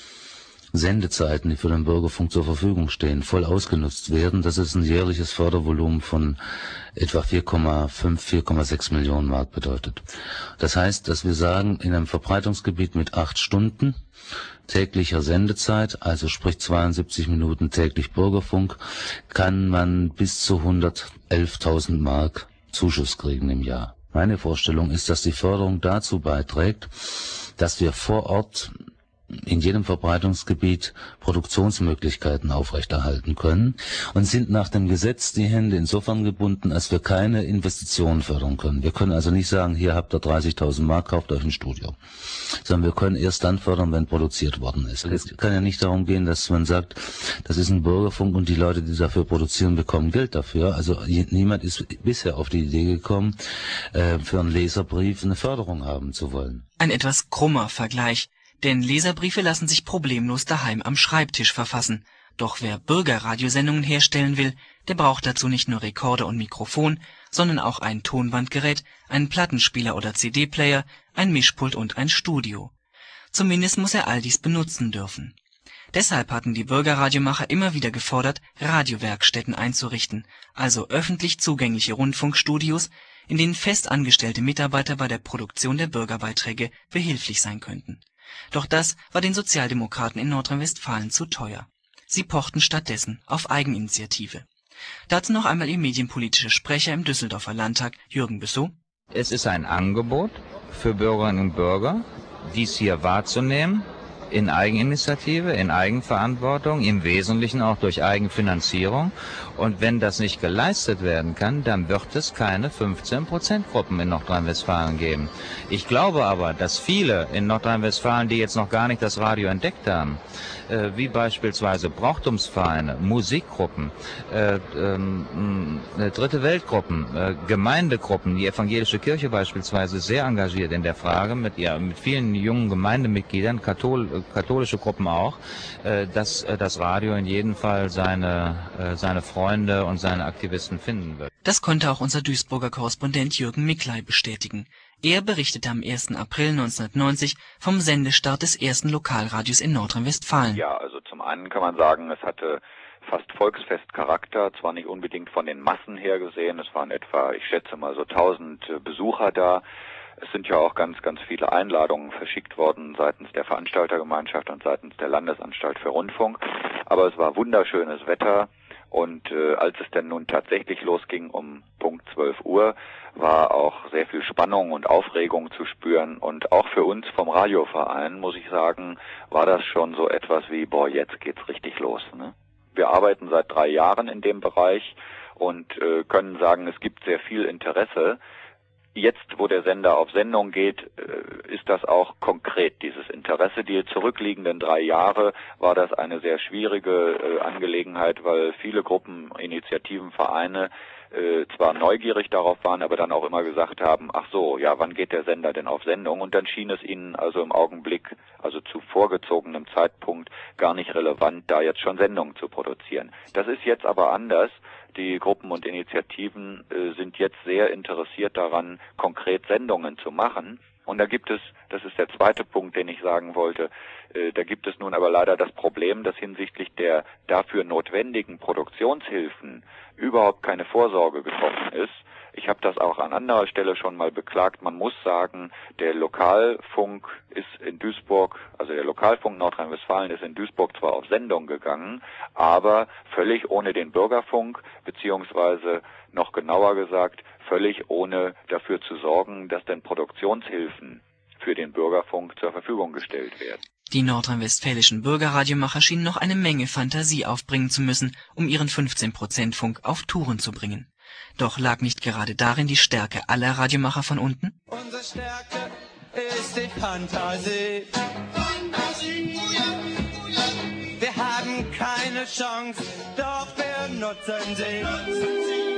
Sendezeiten, die für den Bürgerfunk zur Verfügung stehen, voll ausgenutzt werden, das ist ein jährliches Fördervolumen von etwa vier Komma fünf, vier Komma sechs Millionen Mark bedeutet. Das heißt, dass wir sagen, in einem Verbreitungsgebiet mit acht Stunden täglicher Sendezeit, also sprich zweiundsiebzig Minuten täglich Bürgerfunk, kann man bis zu hundertelftausend Mark Zuschuss kriegen im Jahr. Meine Vorstellung ist, dass die Förderung dazu beiträgt, dass wir vor Ort in jedem Verbreitungsgebiet Produktionsmöglichkeiten aufrechterhalten können und sind nach dem Gesetz die Hände insofern gebunden, als wir keine Investitionen fördern können. Wir können also nicht sagen, hier habt ihr dreißigtausend Mark, kauft euch ein Studio. Sondern wir können erst dann fördern, wenn produziert worden ist. Es kann ja nicht darum gehen, dass man sagt, das ist ein Bürgerfunk und die Leute, die dafür produzieren, bekommen Geld dafür. Also niemand ist bisher auf die Idee gekommen, für einen Leserbrief eine Förderung haben zu wollen. Ein etwas krummer Vergleich. Denn Leserbriefe lassen sich problemlos daheim am Schreibtisch verfassen. Doch wer Bürgerradiosendungen herstellen will, der braucht dazu nicht nur Rekorder und Mikrofon, sondern auch ein Tonbandgerät, einen Plattenspieler oder C D-Player, ein Mischpult und ein Studio. Zumindest muss er all dies benutzen dürfen. Deshalb hatten die Bürgerradiomacher immer wieder gefordert, Radiowerkstätten einzurichten, also öffentlich zugängliche Rundfunkstudios, in denen festangestellte Mitarbeiter bei der Produktion der Bürgerbeiträge behilflich sein könnten. Doch das war den Sozialdemokraten in Nordrhein-Westfalen zu teuer. Sie pochten stattdessen auf Eigeninitiative. Dazu noch einmal ihr medienpolitischer Sprecher im Düsseldorfer Landtag, Jürgen Büssow. Es ist ein Angebot für Bürgerinnen und Bürger, dies hier wahrzunehmen, in Eigeninitiative, in Eigenverantwortung, im Wesentlichen auch durch Eigenfinanzierung. Und wenn das nicht geleistet werden kann, dann wird es keine fünfzehn Prozent Gruppen in Nordrhein-Westfalen geben. Ich glaube aber, dass viele in Nordrhein-Westfalen, die jetzt noch gar nicht das Radio entdeckt haben, äh, wie beispielsweise Brauchtumsvereine, Musikgruppen, äh, ähm, äh, Dritte Weltgruppen, äh, Gemeindegruppen, die evangelische Kirche beispielsweise sehr engagiert in der Frage, mit, ja, mit vielen jungen Gemeindemitgliedern, Kathol katholische Gruppen auch, äh, dass äh, das Radio in jedem Fall seine, äh, seine Freunde und seine Aktivisten finden wird. Das konnte auch unser Duisburger Korrespondent Jürgen Miklai bestätigen. Er berichtete am ersten April neunzehnhundertneunzig vom Sendestart des ersten Lokalradios in Nordrhein-Westfalen. Ja, also zum einen kann man sagen, es hatte fast Volksfestcharakter, zwar nicht unbedingt von den Massen her gesehen, es waren etwa, ich schätze mal so tausend Besucher da. Es sind ja auch ganz, ganz viele Einladungen verschickt worden seitens der Veranstaltergemeinschaft und seitens der Landesanstalt für Rundfunk. Aber es war wunderschönes Wetter und äh, als es denn nun tatsächlich losging um Punkt zwölf Uhr, war auch sehr viel Spannung und Aufregung zu spüren. Und auch für uns vom Radioverein, muss ich sagen, war das schon so etwas wie, boah, jetzt geht's richtig los, ne? Wir arbeiten seit drei Jahren in dem Bereich und äh, können sagen, es gibt sehr viel Interesse. Jetzt, wo der Sender auf Sendung geht, ist das auch konkret, dieses Interesse. Die zurückliegenden drei Jahre war das eine sehr schwierige Angelegenheit, weil viele Gruppen, Initiativen, Vereine zwar neugierig darauf waren, aber dann auch immer gesagt haben, ach so, ja, wann geht der Sender denn auf Sendung? Und dann schien es ihnen also im Augenblick, also zu vorgezogenem Zeitpunkt, gar nicht relevant, da jetzt schon Sendungen zu produzieren. Das ist jetzt aber anders. Die Gruppen und Initiativen äh, sind jetzt sehr interessiert daran, konkret Sendungen zu machen. Und da gibt es, das ist der zweite Punkt, den ich sagen wollte, äh, da gibt es nun aber leider das Problem, dass hinsichtlich der dafür notwendigen Produktionshilfen überhaupt keine Vorsorge getroffen ist. Ich habe das auch an anderer Stelle schon mal beklagt. Man muss sagen, der Lokalfunk ist in Duisburg, also der Lokalfunk Nordrhein-Westfalen ist in Duisburg zwar auf Sendung gegangen, aber völlig ohne den Bürgerfunk, beziehungsweise noch genauer gesagt, völlig ohne dafür zu sorgen, dass denn Produktionshilfen für den Bürgerfunk zur Verfügung gestellt werden. Die nordrhein-westfälischen Bürgerradiomacher schienen noch eine Menge Fantasie aufbringen zu müssen, um ihren fünfzehn Prozent Funk auf Touren zu bringen. Doch lag nicht gerade darin die Stärke aller Radiomacher von unten? Unsere Stärke ist die Fantasie. Fantasie. Wir haben keine Chance, doch wir nutzen sie.